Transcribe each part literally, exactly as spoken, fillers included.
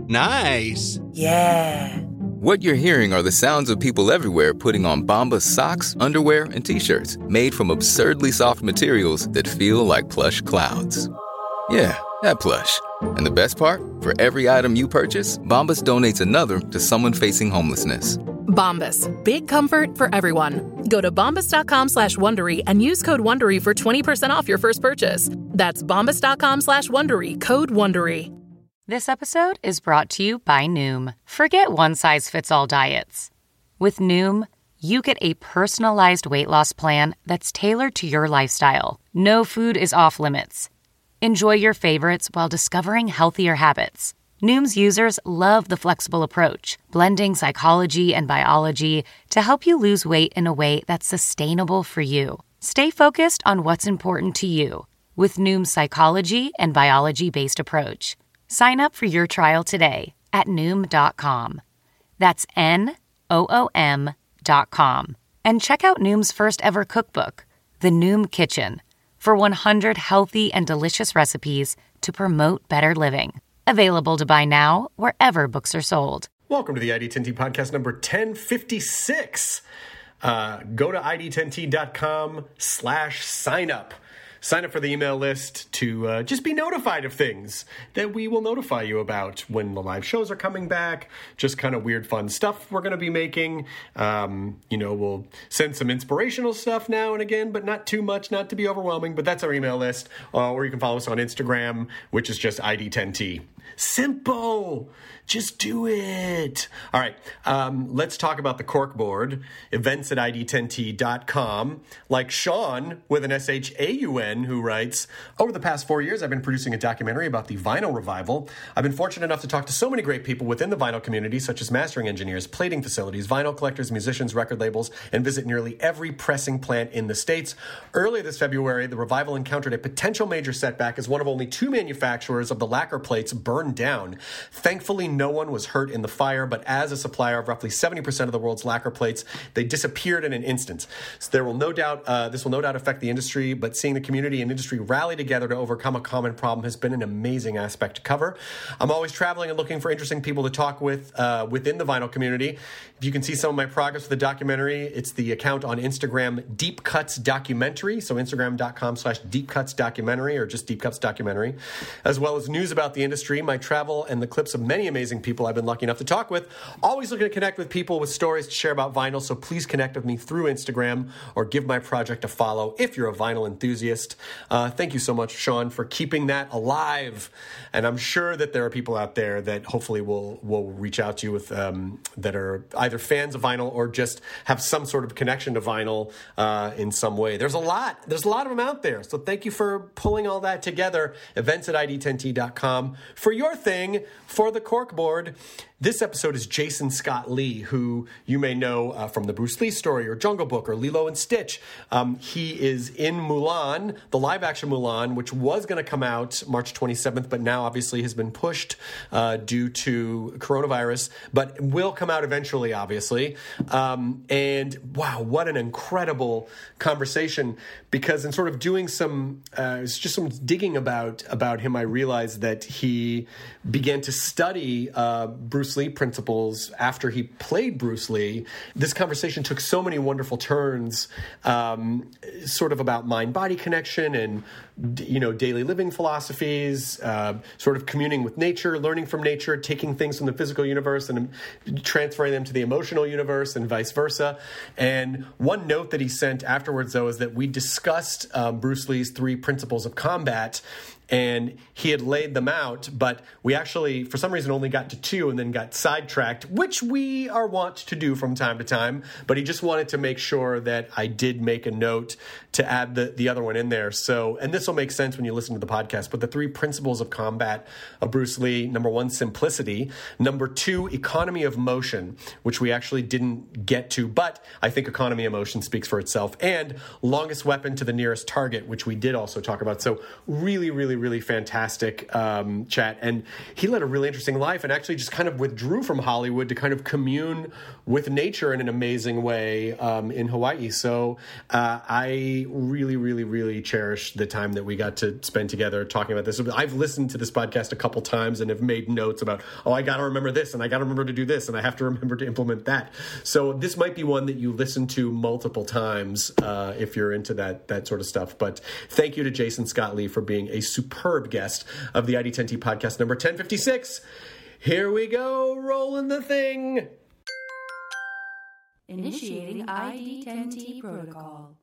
Nice. Yeah. What you're hearing are the sounds of people everywhere putting on Bombas socks, underwear, and T-shirts made from absurdly soft materials that feel like plush clouds. Yeah, that plush. And the best part? For every item you purchase, Bombas donates another to someone facing homelessness. Bombas. Big comfort for everyone. Go to bombas.com slash Wondery and use code Wondery for twenty percent off your first purchase. That's bombas.com slash Wondery. Code Wondery. This episode is brought to you by Noom. Forget one-size-fits-all diets. With Noom, you get a personalized weight loss plan that's tailored to your lifestyle. No food is off limits. Enjoy your favorites while discovering healthier habits. Noom's users love the flexible approach, blending psychology and biology to help you lose weight in a way that's sustainable for you. Stay focused on what's important to you with Noom's psychology and biology-based approach. Sign up for your trial today at Noom dot com. That's N O O M dot com. And check out Noom's first ever cookbook, The Noom Kitchen, for one hundred healthy and delicious recipes to promote better living. Available to buy now wherever books are sold. Welcome to the I D ten T podcast number ten fifty-six. Uh, go to I D ten T dot com slash sign up. Sign up for the email list to uh, just be notified of things that we will notify you about when the live shows are coming back, just kind of weird, fun stuff we're going to be making. Um, you know, we'll send some inspirational stuff now and again, but not too much, not to be overwhelming, but that's our email list. Uh, or you can follow us on Instagram, which is just I D ten T. Simple. Just do it. All right. Um, let's talk about the Corkboard. Events at I D ten T dot com. Like Sean with an S H A U N who writes, over the past four years, I've been producing a documentary about the vinyl revival. I've been fortunate enough to talk to so many great people within the vinyl community, such as mastering engineers, plating facilities, vinyl collectors, musicians, record labels, and visit nearly every pressing plant in the States. Earlier this February, the revival encountered a potential major setback as one of only two manufacturers of the lacquer plates burned down. Thankfully, no one was hurt in the fire, but as a supplier of roughly seventy percent of the world's lacquer plates, they disappeared in an instant. So there will no doubt, uh, this will no doubt affect the industry, but seeing the community and industry rally together to overcome a common problem has been an amazing aspect to cover. I'm always traveling and looking for interesting people to talk with uh, within the vinyl community. If you can see some of my progress with the documentary, it's the account on Instagram, Deep Cuts Documentary, so instagram.com slash Deep Cuts Documentary, or just Deep Cuts Documentary, as well as news about the industry, my travel, and the clips of many amazing people I've been lucky enough to talk with. Always looking to connect with people with stories to share about vinyl, so please connect with me through Instagram or give my project a follow if you're a vinyl enthusiast. Uh, thank you so much, Sean, for keeping that alive. And I'm sure that there are people out there that hopefully will will reach out to you with um, that are either fans of vinyl or just have some sort of connection to vinyl uh, in some way. There's a lot. There's a lot of them out there. So thank you for pulling all that together. Events at I D ten T dot com for your thing for the Corkboard. This episode is Jason Scott Lee, who you may know uh, from the Bruce Lee Story or Jungle Book or Lilo and Stitch. Um, he is in Mulan, the live-action Mulan, which was going to come out March twenty-seventh, but now obviously has been pushed uh, due to coronavirus, but will come out eventually, obviously. Um, and wow, what an incredible conversation, because in sort of doing some, uh, it's just some digging about, about him, I realized that he began to study uh, Bruce Lee principles after he played Bruce Lee. This conversation took so many wonderful turns, um, sort of about mind-body connection and, you know, daily living philosophies, uh, sort of communing with nature, learning from nature, taking things from the physical universe and transferring them to the emotional universe and vice versa. And one note that he sent afterwards, though, is that we discussed um, Bruce Lee's three principles of combat, and he had laid them out, but we actually, for some reason, only got to two and then got sidetracked, which we are wont to do from time to time. But he just wanted to make sure that I did make a note to add the, the other one in there. So, and this will make sense when you listen to the podcast, but the three principles of combat of Bruce Lee: number one, simplicity; number two, economy of motion, which we actually didn't get to, but I think economy of motion speaks for itself; and longest weapon to the nearest target, which we did also talk about. So really, really, really fantastic um, chat. And he led a really interesting life and actually just kind of withdrew from Hollywood to kind of commune with nature in an amazing way um, in Hawaii. So uh, I really, really, really cherish the time that we got to spend together talking about this. I've listened to this podcast a couple times and have made notes about, oh, I got to remember this and I got to remember to do this and I have to remember to implement that. So this might be one that you listen to multiple times uh, if you're into that that sort of stuff. But thank you to Jason Scott Lee for being a superb guest of the I D ten T podcast number ten fifty-six. Here we go, rolling the thing. Initiating I D ten T protocol.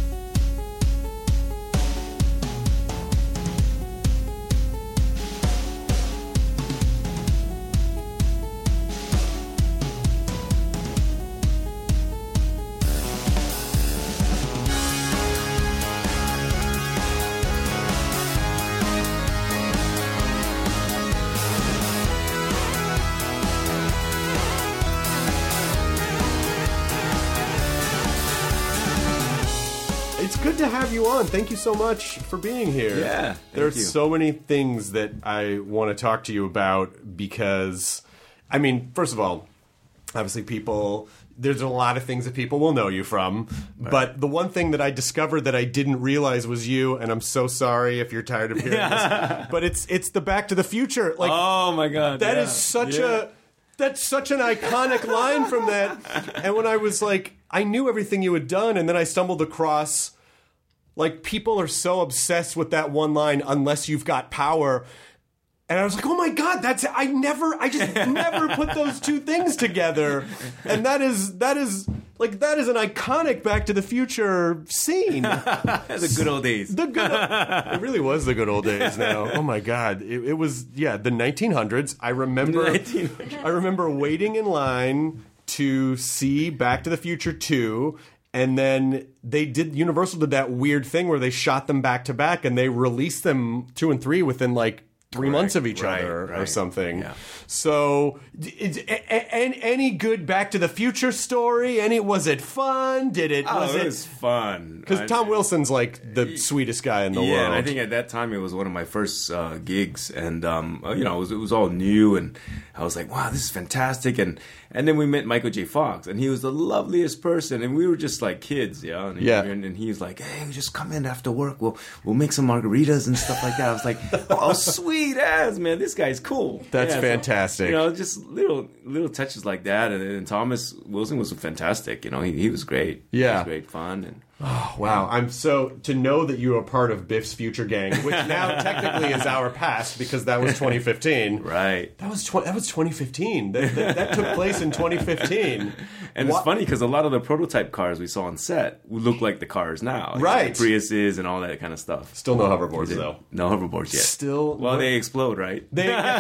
It's good to have you on. Thank you so much for being here. Yeah, There's you. so many things that I want to talk to you about because, I mean, first of all, obviously people, there's a lot of things that people will know you from, right. But the one thing that I discovered that I didn't realize was you, and I'm so sorry if you're tired of hearing this, but it's it's the Back to the Future. Like, oh my God. That yeah. is such yeah. a... That's such an iconic line from that. And when I was like, I knew everything you had done, and then I stumbled across, like, people are so obsessed with that one line, unless you've got power. And I was like, oh my God, that's, I never, I just never put those two things together. And that is, that is, like, that is an iconic Back to the Future scene. The good old days. The good old, it really was the good old days now. Oh my God. It, it was, yeah, the nineteen hundreds. I remember, nineteen hundreds. I remember waiting in line to see Back to the Future two. And then they did, Universal did that weird thing where they shot them back to back and they released them two and three within like three Correct. months of each right, other right. or something. Yeah. So, is, a, a, any good Back to the Future story? Any was it fun? Did it? Oh, was it it was fun. Because Tom Wilson's like the sweetest guy in the yeah, world. and I think at that time it was one of my first uh, gigs, and um, you know, it was, it was all new, and I was like, wow, this is fantastic, and and then we met Michael J. Fox, and he was the loveliest person, and we were just like kids, yeah, and, yeah. and, and he was like, hey, just come in after work, we'll we'll make some margaritas and stuff like that. I was like, oh, sweet ass, man, this guy's cool. That's yeah, fantastic. So, you know, just little little touches like that, and, and Thomas Wilson was fantastic. You know, he he was great. Yeah, he was great fun and. Oh, wow. I'm so, to know that you are part of Biff's Future Gang, which now technically is our past because that was twenty fifteen. Right. That was, tw- that was twenty fifteen. That, that, that took place in twenty fifteen. And what? It's funny because a lot of the prototype cars we saw on set look like the cars now. Like right. The Priuses and all that kind of stuff. Still no hoverboards, though. No hoverboards yet. Still. Well, they explode, right? They. Well,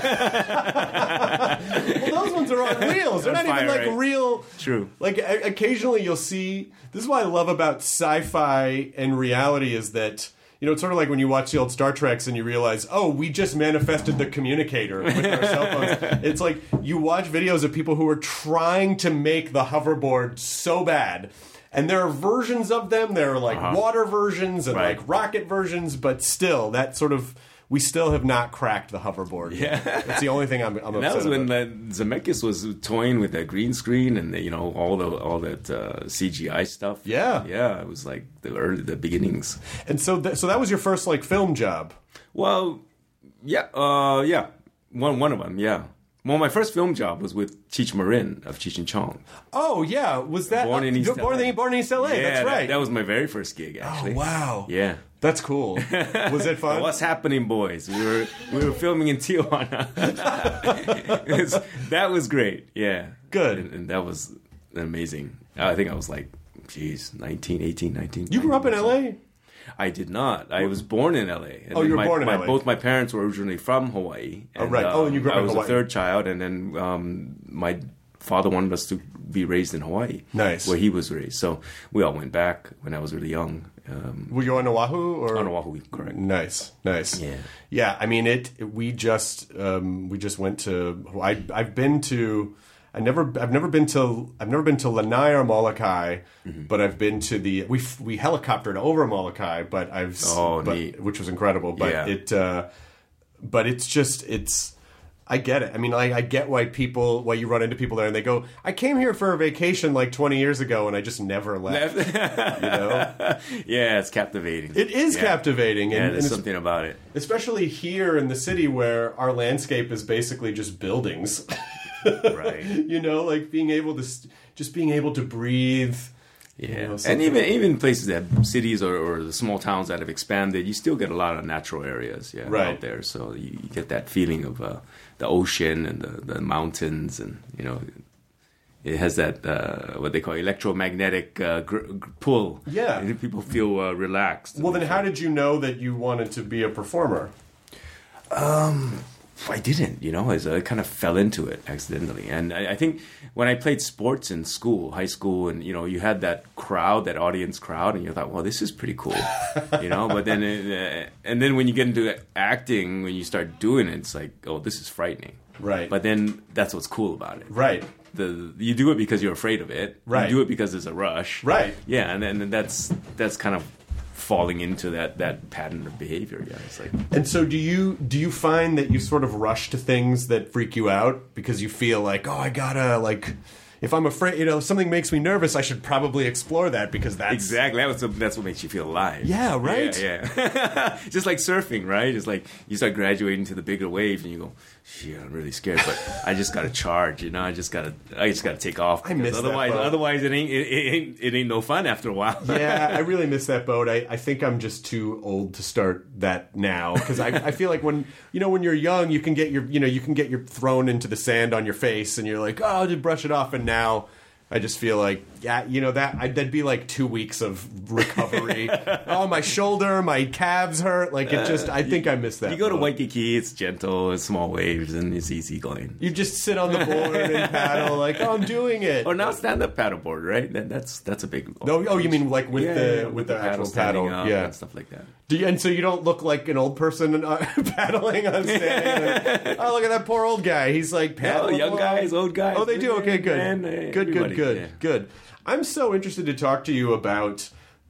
those ones are on wheels. They're not Fire, even like right? real. True. Like, o- occasionally you'll see. This is what I love about sci-fi and reality is that, you know, it's sort of like when you watch the old Star Treks and you realize, oh, we just manifested the communicator with our cell phones. It's like you watch videos of people who are trying to make the hoverboard so bad. And there are versions of them. There are like Uh-huh. water versions and Right. like rocket versions, but still, that sort of, we still have not cracked the hoverboard. Yeah. That's the only thing I'm, I'm And upset that was when about. uh, Zemeckis was toying with that green screen and you know all the all that uh, C G I stuff. Yeah. yeah, it was like the early the beginnings. And so, th- so that was your first like film job. Well, yeah, uh, yeah, one one of them, yeah. Well, my first film job was with Cheech Marin of Cheech and Chong. Oh yeah, was that Born in uh, East Born L A. in, Born in East L A? Yeah, That's right. That, that was my very first gig, actually. Oh wow. Yeah. That's cool. Was it fun? What's happening, boys? We were we were filming in Tijuana. It was- that was great. Yeah. Good. And, and that was amazing. I think I was like, geez, nineteen, eighteen, nineteen. You grew up in L A? I did not. I was born in L A. And Oh, you were my, born in my, L A. Both my parents were originally from Hawaii. Oh, right. Oh, and you grew up I in was Hawaii. a third child, and then um, my father wanted us to be raised in Hawaii. Nice. Where he was raised. So we all went back when I was really young. Um, Were you on Oahu or on Oahu, correct. Nice, nice. Yeah. Yeah, I mean it. We just um, we just went to. I I've been to. I never, I've never been to, I've never been to Lanai or Molokai, Mm-hmm. but I've been to the, we we helicoptered over Molokai, but I've, Oh, but, neat. which was incredible. But Yeah. it, uh, but it's just, it's, I get it. I mean, I, I get why people, why you run into people there and they go, I came here for a vacation like twenty years ago and I just never left. you know, Yeah, it's captivating. it is Yeah. captivating, Yeah, and, there's and it's- something about it. especially here in the city where our landscape is basically just buildings. Right. You know, like being able to, s- just being able to breathe. Yeah, You know, and something- even even places that cities or, or the small towns that have expanded, you still get a lot of natural areas, yeah, Right. out there. So you, you get that feeling of uh, the ocean and the, the mountains, and you know, it has that uh, what they call electromagnetic uh, gr- gr- pull. Yeah. And people feel uh, relaxed. Well, then how did you know that you wanted to be a performer? I didn't, you know, as I kind of fell into it accidentally. And I, I think when I played sports in school, high school, and, you know, you had that crowd, that audience crowd, and you thought, well, this is pretty cool, you know, but then, it, uh, and then when you get into acting, when you start doing it, it's like, oh, this is frightening. Right. But then that's what's cool about it. Right. The, you do it because you're afraid of it. Right. You do it because there's a rush. Right. Yeah, and then that's, that's kind of falling into that, that pattern of behavior. Yeah, it's like... And so do you do you find that you sort of rush to things that freak you out because you feel like, oh, I gotta, like, if I'm afraid, you know, if something makes me nervous, I should probably explore that because that's... Exactly. That was, that's what makes you feel alive. Yeah, right? Yeah, yeah. Just like surfing, right? It's like you start graduating to the bigger wave and you go, shit, I'm really scared, but I just got to charge, you know? I just got to I just got to take off. I miss that otherwise, boat. Otherwise, it ain't, it, it, ain't, it ain't no fun after a while. Yeah, I really miss that boat. I, I think I'm just too old to start that now because I, I feel like when you know when you're young, you can get your you know you can get your thrown into the sand on your face and you're like, oh, I'll just brush it off. And now I just feel like, yeah, you know that I, that'd be like two weeks of recovery. Oh, my shoulder, my calves hurt. Like it just, I think I miss that. You go to boat. Waikiki, it's gentle, it's small waves, and it's easy going. You just sit on the board and paddle like, oh, I'm doing it. Or now stand-up paddleboard, right? That, that's that's a big. No, oh, you mean like with Yeah, the yeah, with the, actual standing paddle, up yeah, and stuff like that. Do you, and so you don't look like an old person uh, paddling on standing. Like, oh, look at that poor old guy. He's like paddling. young along. guys, old guys. Oh, they do. Okay, good, Man, good, good, everybody, good, yeah. good. I'm so interested to talk to you about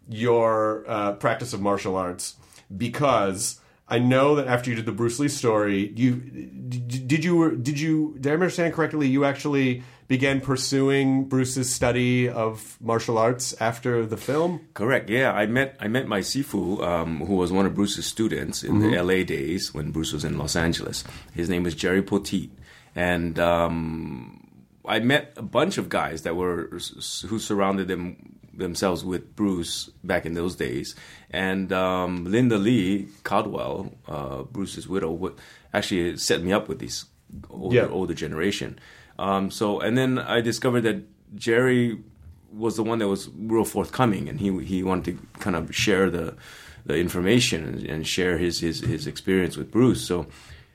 your uh, practice of martial arts because I know that after you did the Bruce Lee story, you did, did you did you did I understand correctly? You actually began pursuing Bruce's study of martial arts after the film. Correct. Yeah, I met I met my sifu, um, who was one of Bruce's students in the L A days when Bruce was in Los Angeles. His name was Jerry Poteet, and um, I met a bunch of guys that were who surrounded them themselves with Bruce back in those days. And um, Linda Lee Caldwell, uh, Bruce's widow, would actually set me up with these older, Yeah. older generation. Um, so, and then I discovered that Jerry was the one that was real forthcoming, and he he wanted to kind of share the the information and, and share his, his his experience with Bruce. So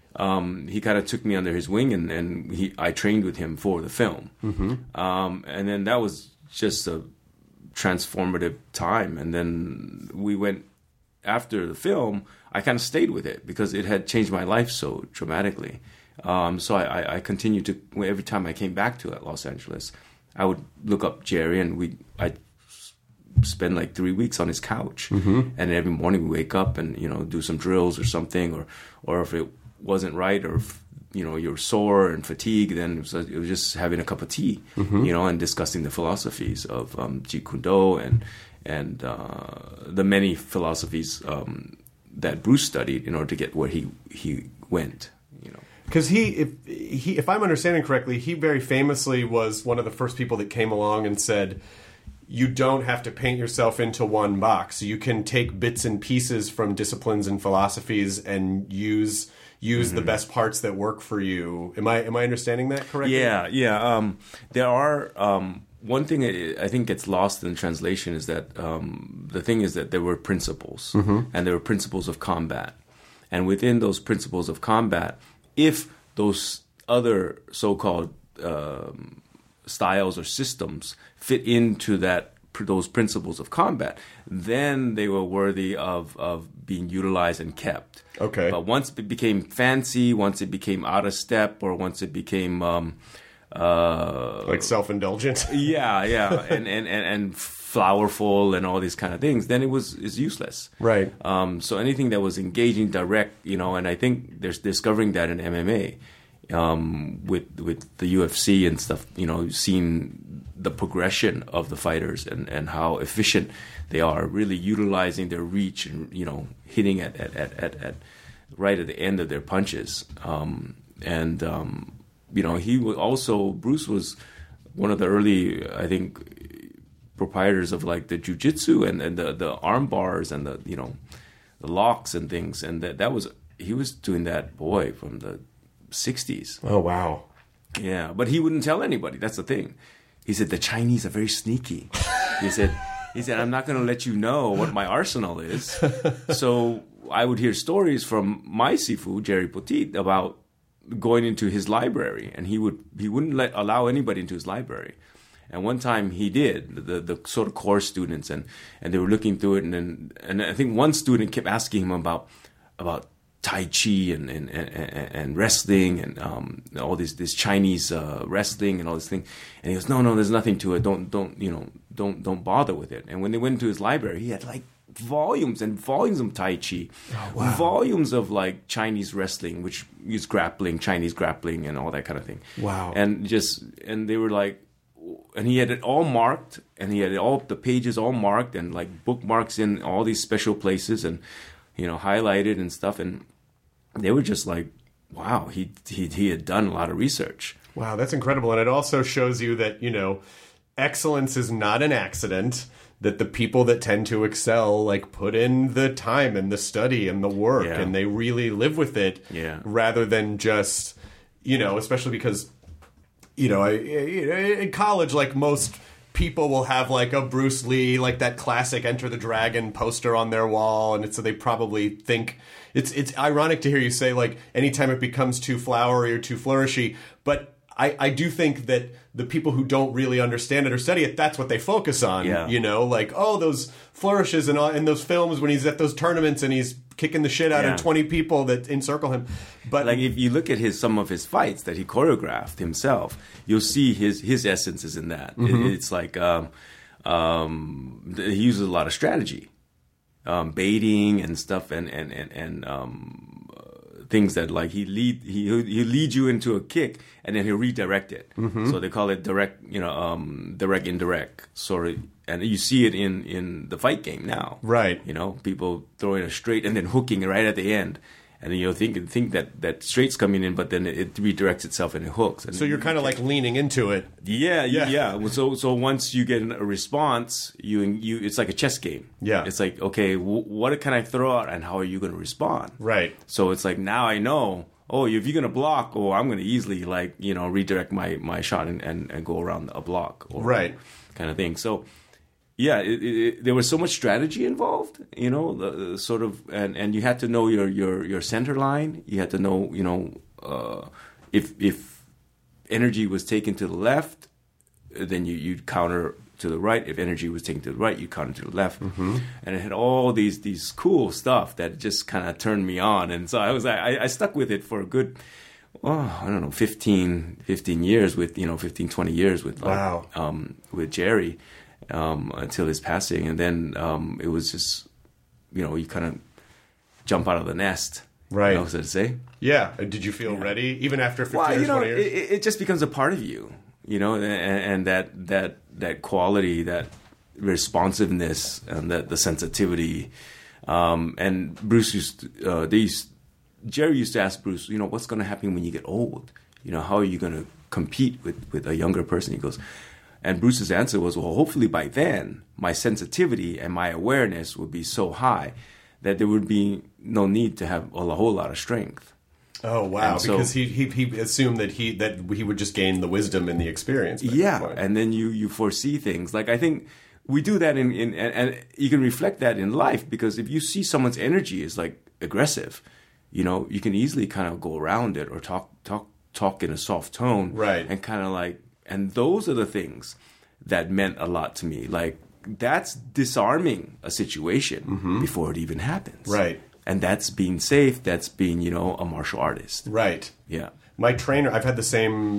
um, he kind of took me under his wing, and, and he I trained with him for the film. Mm-hmm. Um, and then that was just a transformative time. And then we went after the film. I kind of stayed with it because it had changed my life so dramatically. Um, so I, I, I continued to, every time I came back to Los Angeles, I would look up Jerry, and we I'd spend like three weeks on his couch. Mm-hmm. And every morning we wake up and, you know, do some drills or something, or, or if it wasn't right, or if, you know, you're sore and fatigued, then it was, it was just having a cup of tea, mm-hmm. you know, and discussing the philosophies of um, Jeet Kune Do and, and uh, the many philosophies um, that Bruce studied in order to get where he, he went, you know. Because he, if he, if I'm understanding correctly, he very famously was one of the first people that came along and said, you don't have to paint yourself into one box. You can take bits and pieces from disciplines and philosophies and use use mm-hmm. the best parts that work for you. Am I am I understanding that correctly? Yeah, yeah. Um, there are um, one thing I think gets lost in translation is that um, the thing is that there were principles, mm-hmm. and there were principles of combat, and within those principles of combat, if those other so-called um, styles or systems fit into that those principles of combat, then they were worthy of, of being utilized and kept. Okay. But once it became fancy, once it became out of step, or once it became um, uh, like self-indulgent. yeah, yeah, and, and, and, and flowerful and all these kind of things, then it was is useless. Right. Um, so anything that was engaging, direct, you know, and I think there's discovering that in M M A um, with with the U F C and stuff, you know, seeing the progression of the fighters and, and how efficient they are, really utilizing their reach and, you know, hitting at at, at, at, at right at the end of their punches. Um, and, um, you know, he was also, Bruce was one of the early, I think, proprietors of like the jiu-jitsu and, and the, the arm bars and the, you know, the locks and things. And that, that was, he was doing that, boy, from the sixties. Oh, wow. Yeah, but he wouldn't tell anybody. That's the thing. He said, the Chinese are very sneaky. He said, he said, I'm not going to let you know what my arsenal is. So I would hear stories from my Sifu, Jerry Poteet, about going into his library, and he would he wouldn't let allow anybody into his library. And one time he did, the the sort of core students, and, and they were looking through it, and and, and I think one student kept asking him about about Tai Chi and and, and, and wrestling and um, all this this Chinese uh, wrestling and all this thing, and he goes, no, no, there's nothing to it. Don't don't you know don't don't bother with it. And when they went into his library, he had like volumes and volumes of Tai Chi, oh, wow. volumes of like Chinese wrestling, which is grappling, Chinese grappling, and all that kind of thing. Wow. And just and they were like, and he had it all marked, and he had all the pages all marked, and like bookmarks in all these special places, and you know highlighted and stuff. And they were just like, wow, he he he had done a lot of research. Wow, that's incredible, and it also shows you that you know excellence is not an accident. That the people that tend to excel, like, put in the time and the study and the work, yeah. and they really live with it, yeah. rather than just, you know, especially because, you know, I, I, in college, like, most people will have, like, a Bruce Lee, like, that classic Enter the Dragon poster on their wall, and it's, so they probably think, it's, it's ironic to hear you say, like, anytime it becomes too flowery or too flourishy, but I, I do think that the people who don't really understand it or study it, that's what they focus on. Yeah. You know, like, oh, those flourishes and all, in those films when he's at those tournaments and he's kicking the shit out yeah. of twenty people that encircle him. But like if you look at his some of his fights that he choreographed himself, you'll see his his essence is in that. Mm-hmm. It, it's like um, um, he uses a lot of strategy, um, baiting and stuff, and and and, and um, things that like he lead he he lead you into a kick and then he'll redirect it. Mm-hmm. So they call it direct, you know, um, direct indirect sort of, and you see it in in the fight game now, right? You know, people throwing a straight and then hooking right at the end, and then you'll think think that that straight's coming in, but then it, it redirects itself and it hooks. And so you're kind of like leaning into it. Yeah, yeah, yeah. yeah. So so once you get a response, you you it's like a chess game. Yeah, it's like, okay, w- what can I throw out, and how are you going to respond? Right. So it's like now I know. Oh, if you're going to block, oh, I'm going to easily like you know redirect my, my shot and, and, and go around a block, or right, kind of thing. So. Yeah, it, it, there was so much strategy involved, you know, the, the sort of, and, and you had to know your, your, your center line. You had to know, you know, uh, if if energy was taken to the left, then you you'd counter to the right. If energy was taken to the right, you counter to the left. Mm-hmm. And it had all these these cool stuff that just kind of turned me on. And so I was I, I stuck with it for a good, oh, I don't know, fifteen, fifteen years with, you know, fifteen, twenty years with like, wow. um, with Jerry. Um, until his passing, and then um, it was just, you know, you kind of jump out of the nest, right? You know, so to say. Yeah. Did you feel yeah. ready even after fifteen well, years, you know, twenty years? It, it just becomes a part of you, you know, and, and that that that quality, that responsiveness, and that the sensitivity. Um, and Bruce used, to, uh, they used, Jerry used to ask Bruce, you know, what's going to happen when you get old? You know, how are you going to compete with with a younger person? He goes. And Bruce's answer was, well, hopefully by then, my sensitivity and my awareness would be so high that there would be no need to have a whole lot of strength. Oh, wow. And because so, he, he he assumed that he that he would just gain the wisdom and the experience. Yeah, and then you, you foresee things. Like, I think we do that in, in and, and you can reflect that in life, because if you see someone's energy is like aggressive, you know, you can easily kind of go around it or talk talk talk in a soft tone. Right. And kind of like, and those are the things that meant a lot to me. Like, that's disarming a situation mm-hmm. before it even happens. Right. And that's being safe. That's being, you know, a martial artist. Right. Yeah. My trainer, I've had the same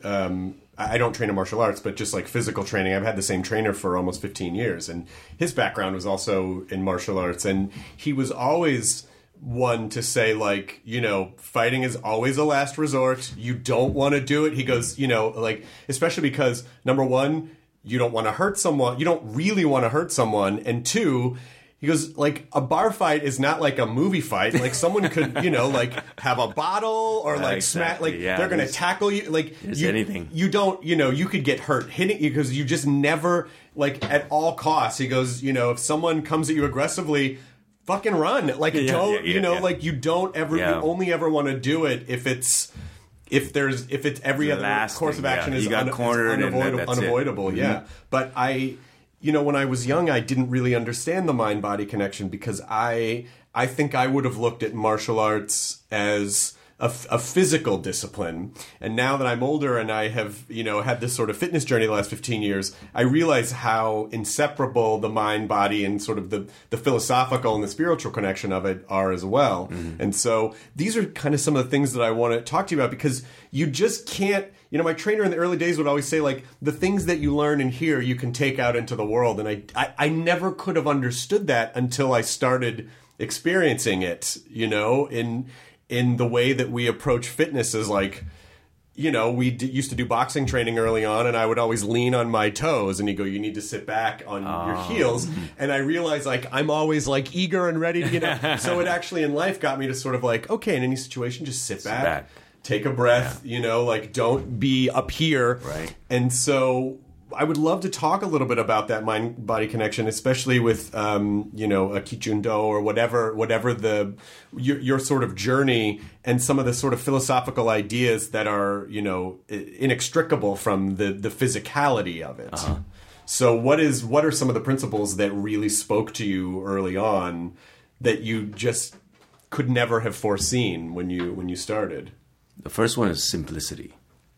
um, I don't train in martial arts, but just like physical training, I've had the same trainer for almost fifteen years. And his background was also in martial arts. And he was always one to say, like, you know, fighting is always a last resort. You don't want to do it. He goes, you know, like, especially because, number one, you don't want to hurt someone. You don't really want to hurt someone. And two, he goes, like, a bar fight is not like a movie fight. Like, someone could, you know, like, have a bottle or, like, exactly. smack. Like, yeah, they're going to tackle you. Like, you, anything. You don't, you know, you could get hurt hitting you because you just never, like, at all costs. He goes, you know, if someone comes at you aggressively, fucking run. Like, yeah, don't, yeah, yeah, you know, yeah. like, you don't ever, Yeah. you only ever want to do it if it's, if there's, if it's every The other last course thing, of action yeah. is, You got un, is cornered and unavoidable. that- that's it. unavoidable Mm-hmm. Yeah. But I, you know, when I was young, I didn't really understand the mind-body connection because I, I think I would have looked at martial arts as a, a physical discipline. And now that I'm older and I have, you know, had this sort of fitness journey the last fifteen years, I realize how inseparable the mind, body, and sort of the, the philosophical and the spiritual connection of it are as well. Mm-hmm. And so these are kind of some of the things that I want to talk to you about because you just can't, you know, my trainer in the early days would always say, like, the things that you learn in here, you can take out into the world. And I, I, I never could have understood that until I started experiencing it, you know, in in the way that we approach fitness is like, you know, we d- used to do boxing training early on, and I would always lean on my toes, and you go, you need to sit back on Oh. your heels. And I realized, like, I'm always, like, eager and ready to, you know. So it actually in life got me to sort of like, okay, in any situation, just sit back, back. take a breath, you know, like, don't be up here. Right. And so I would love to talk a little bit about that mind-body connection, especially with, um, you know, a Kichundo or whatever, whatever the your, your sort of journey and some of the sort of philosophical ideas that are, you know, inextricable from the the physicality of it. Uh-huh. So, what is what are some of the principles that really spoke to you early on that you just could never have foreseen when you when you started? The first one is simplicity.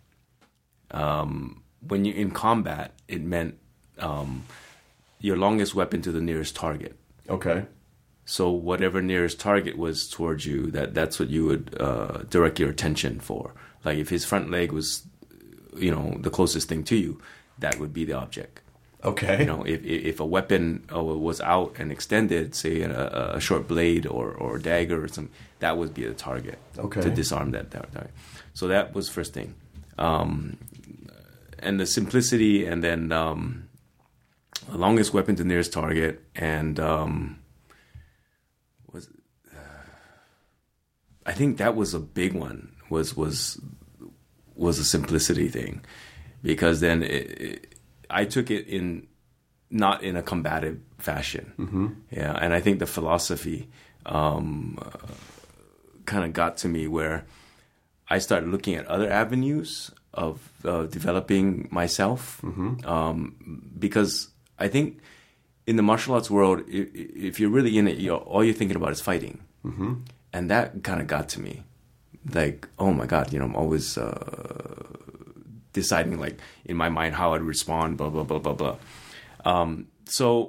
Um. When you're in combat, it meant um, your longest weapon to the nearest target. Okay. So whatever nearest target was towards you, that that's what you would uh, direct your attention for. Like if his front leg was, you know, the closest thing to you, that would be the object. Okay. You know, if if a weapon uh, was out and extended, say a, a short blade or or dagger or something, that would be the target. Okay. To disarm that target. So that was first thing. Um, and the simplicity, and then um, the longest weapon to nearest target, and um, was uh, I think that was a big one. Was was was a simplicity thing, because then it, it, I took it in not in a combative fashion. Mm-hmm. Yeah, and I think the philosophy um, uh, kind of got to me where I started looking at other avenues of uh, developing myself, mm-hmm. um, because I think in the martial arts world, if, if you're really in it, you're, all you're thinking about is fighting, mm-hmm. and that kind of got to me. Like, oh my God, you know, I'm always uh, deciding, like, in my mind how I'd respond, blah blah blah blah blah. Um, so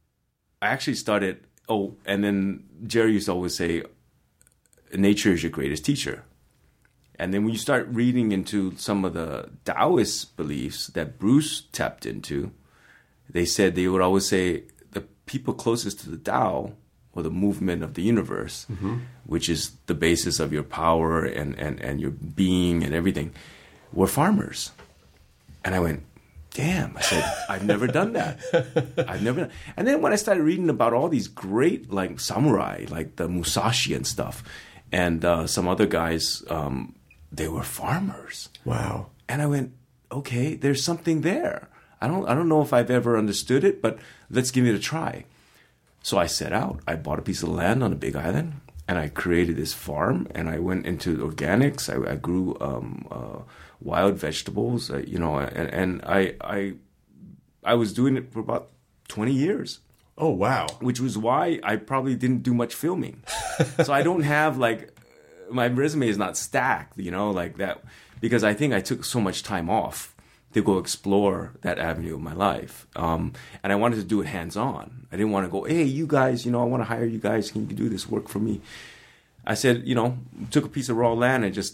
I actually started. Oh, and then Jerry used to always say, "Nature is your greatest teacher." And then when you start reading into some of the Taoist beliefs that Bruce tapped into, they said they would always say the people closest to the Tao, or the movement of the universe, mm-hmm. which is the basis of your power and, and, and your being and everything, were farmers. And I went, damn, I said, I've never done that. I've never done. And then when I started reading about all these great, like, samurai, like the Musashi and stuff, and uh, some other guys, um, they were farmers. Wow. And I went, okay, there's something there. I don't I don't know if I've ever understood it, but let's give it a try. So I set out. I bought a piece of land on a big island, and I created this farm, and I went into organics. I, I grew um, uh, wild vegetables, uh, you know, and, and I, I I was doing it for about twenty years. Oh, wow. Which was why I probably didn't do much filming. So I don't have, like, my resume is not stacked, you know, like that, because I think I took so much time off to go explore that avenue of my life. Um, and I wanted to do it hands-on. I didn't want to go, hey, you guys, you know, I want to hire you guys. Can you do this work for me? I said, you know, took a piece of raw land and just started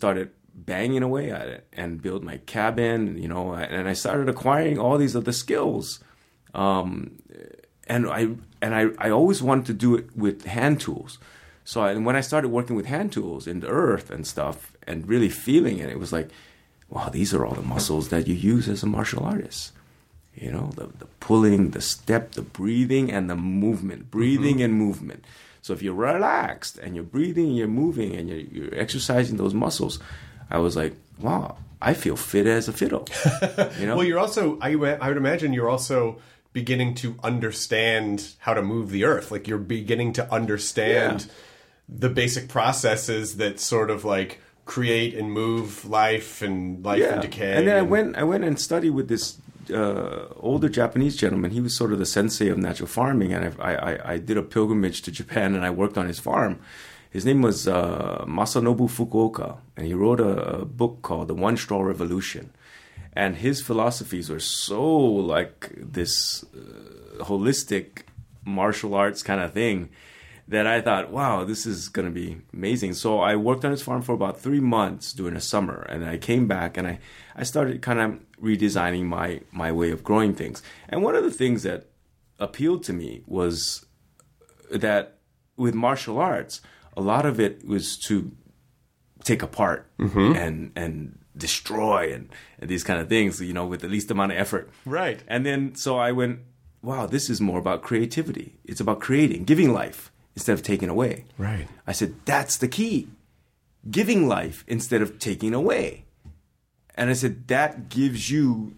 banging away at it and build my cabin, you know, and I started acquiring all these other skills. Um, and I and I, I always wanted to do it with hand tools. So I, and when I started working with hand tools in the earth and stuff and really feeling it, it was like, wow, these are all the muscles that you use as a martial artist. You know, the, the pulling, the step, the breathing, and the movement. Breathing mm-hmm. and movement. So if you're relaxed and you're breathing and you're moving and you're, you're exercising those muscles, I was like, wow, I feel fit as a fiddle. You know? Well, you're also, I, I would imagine you're also beginning to understand how to move the earth. Like you're beginning to understand yeah. the basic processes that sort of like create and move life and life yeah. and decay. And then and... I went, I went and studied with this uh, older Japanese gentleman. He was sort of the sensei of natural farming, and I, I, I did a pilgrimage to Japan, and I worked on his farm. His name was uh, Masanobu Fukuoka, and he wrote a, a book called The One Straw Revolution. And his philosophies were so like this uh, holistic martial arts kind of thing that I thought, wow, this is going to be amazing. So I worked on his farm for about three months during the summer. And I came back and I, I started kind of redesigning my, my way of growing things. And one of the things that appealed to me was that with martial arts, a lot of it was to take apart mm-hmm. and and destroy and, and these kind of things, you know, with the least amount of effort. Right. And then so I went, wow, this is more about creativity. It's about creating, giving life instead of taking away. Right. I said, that's the key. Giving life instead of taking away. And I said, that gives you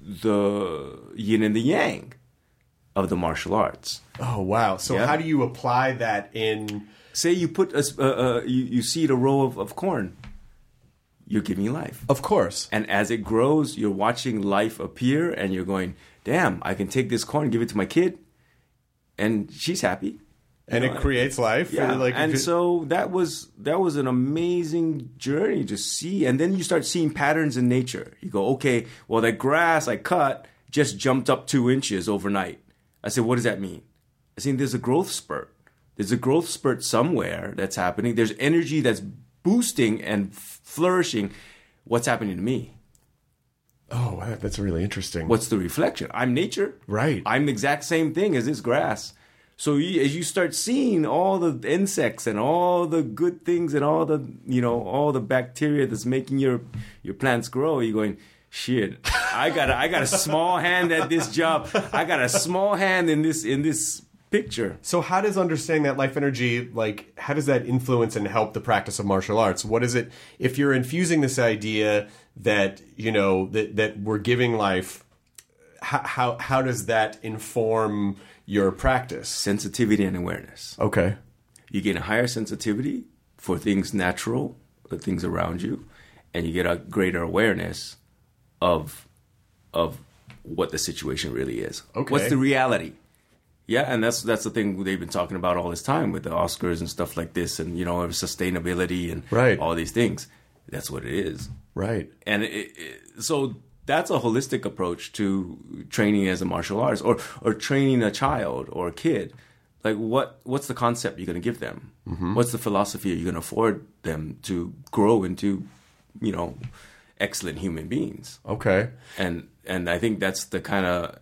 the yin and the yang of the martial arts. Oh, wow. So yeah. how do you apply that in... Say you put a, uh, uh, you, you seed a row of, of corn. You're giving life. Of course. And as it grows, you're watching life appear and you're going, damn, I can take this corn and give it to my kid. And she's happy. And you know, it creates life. Yeah. And, like, and so that was that was an amazing journey to see. And then you start seeing patterns in nature. You go, okay, well, that grass I cut just jumped up two inches overnight. I said, what does that mean? I said, there's a growth spurt. There's a growth spurt somewhere that's happening. There's energy that's boosting and flourishing. What's happening to me? Oh, wow, that's really interesting. What's the reflection? I'm nature. Right. I'm the exact same thing as this grass. So you, as you start seeing all the insects and all the good things and all the, you know, all the bacteria that's making your your plants grow, you're going, shit, I got a, I got a small hand at this job. I got a small hand in this in this picture. So how does understanding that life energy, like, how does that influence and help the practice of martial arts? What is it, if you're infusing this idea that, you know, that, that we're giving life, how, how, how does that inform your practice? Sensitivity and awareness. Okay. You get a higher sensitivity for things natural, the things around you, and you get a greater awareness of, of what the situation really is. Okay. What's the reality? Yeah, and that's that's the thing they've been talking about all this time with the Oscars and stuff like this, and you know, sustainability and right. all these things. That's what it is, right? And it, it, so that's a holistic approach to training as a martial artist, or or training a child or a kid. Like, what what's the concept you're going to give them? Mm-hmm. What's the philosophy you're going to afford them to grow into, you know, excellent human beings? Okay, and and I think that's the kind of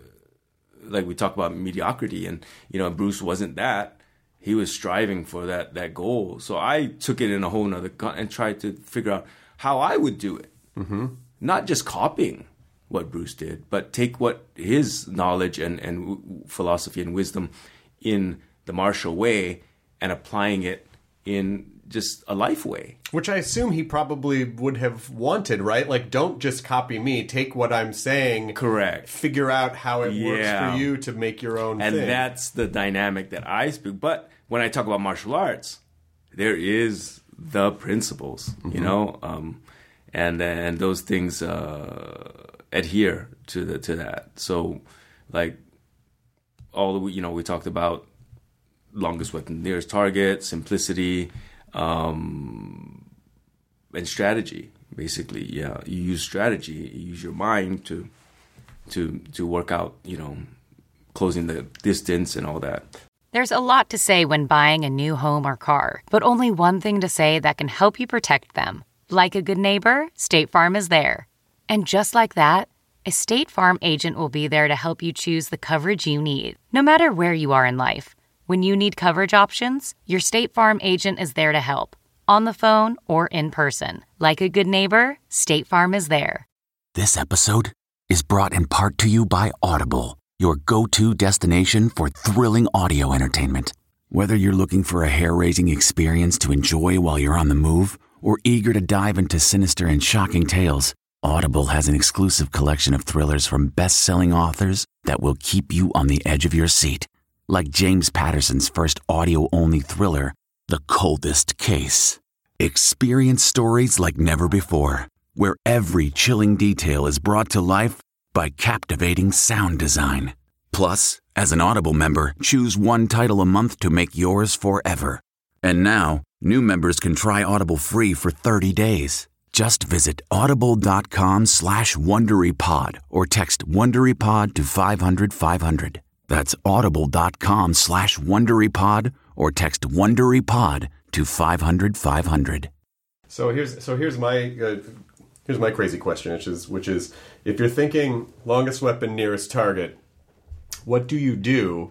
like we talk about mediocrity, and you know, Bruce wasn't that. He was striving for that that goal. So I took it in a whole nother con- and tried to figure out how I would do it. Mm-hmm. Not just copying what Bruce did, but take what his knowledge and, and w- philosophy and wisdom in the martial way and applying it in just a life way. Which I assume he probably would have wanted, right? Like, don't just copy me. Take what I'm saying. Correct. Figure out how it yeah. works for you to make your own and thing. And that's the dynamic that I speak. But when I talk about martial arts, there is the principles, mm-hmm. you know, um, and and those things uh, adhere to the to that. So, like, all the, you know, we talked about longest weapon, nearest target, simplicity. Um, and strategy, basically, yeah. You use strategy, you use your mind to, to, to work out, you know, closing the distance and all that. There's a lot to say when buying a new home or car, but only one thing to say that can help you protect them. Like a good neighbor, State Farm is there. And just like that, a State Farm agent will be there to help you choose the coverage you need, no matter where you are in life. When you need coverage options, your State Farm agent is there to help, on the phone or in person. Like a good neighbor, State Farm is there. This episode is brought in part to you by Audible, your go-to destination for thrilling audio entertainment. Whether you're looking for a hair-raising experience to enjoy while you're on the move, or eager to dive into sinister and shocking tales, Audible has an exclusive collection of thrillers from best-selling authors that will keep you on the edge of your seat. Like James Patterson's first audio-only thriller, The Coldest Case. Experience stories like never before, where every chilling detail is brought to life by captivating sound design. Plus, as an Audible member, choose one title a month to make yours forever. And now, new members can try Audible free for thirty days. Just visit audible.com slash WonderyPod or text WonderyPod to five hundred five hundred. That's audible.com slash WonderyPod or text WonderyPod to five hundred five hundred. So here's so here's my uh, here's my crazy question, which is which is if you're thinking longest weapon, nearest target, what do you do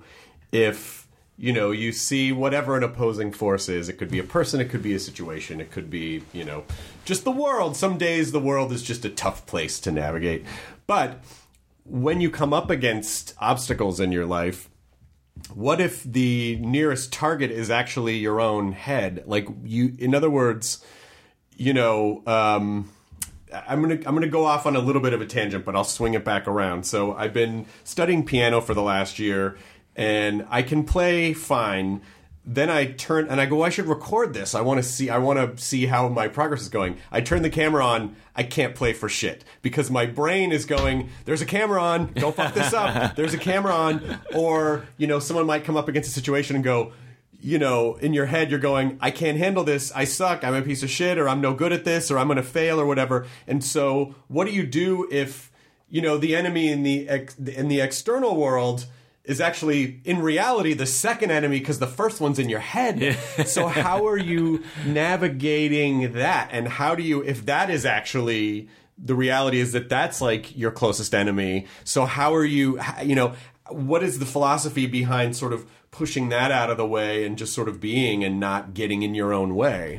if, you know, you see whatever an opposing force is? It could be a person, it could be a situation, it could be, you know, just the world. Some days the world is just a tough place to navigate. But when you come up against obstacles in your life, what if the nearest target is actually your own head? Like, you, in other words, you know, um, I'm gonna I'm gonna go off on a little bit of a tangent, but I'll swing it back around. So I've been studying piano for the last year, and I can play fine. Then I turn and I go, I should record this. I want to see. I want to see how my progress is going. I turn the camera on. I can't play for shit because my brain is going, there's a camera on. Don't fuck this up. There's a camera on. Or, you know, someone might come up against a situation and go, you know, in your head you're going, I can't handle this. I suck. I'm a piece of shit, or I'm no good at this, or I'm going to fail, or whatever. And so, what do you do if, you know, the enemy in the ex- in the external world is actually, in reality, the second enemy because the first one's in your head. Yeah. So how are you navigating that? And how do you, if that is actually, the reality is that that's like your closest enemy. So how are you, you know, what is the philosophy behind sort of pushing that out of the way and just sort of being and not getting in your own way?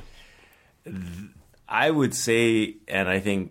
I would say, and I think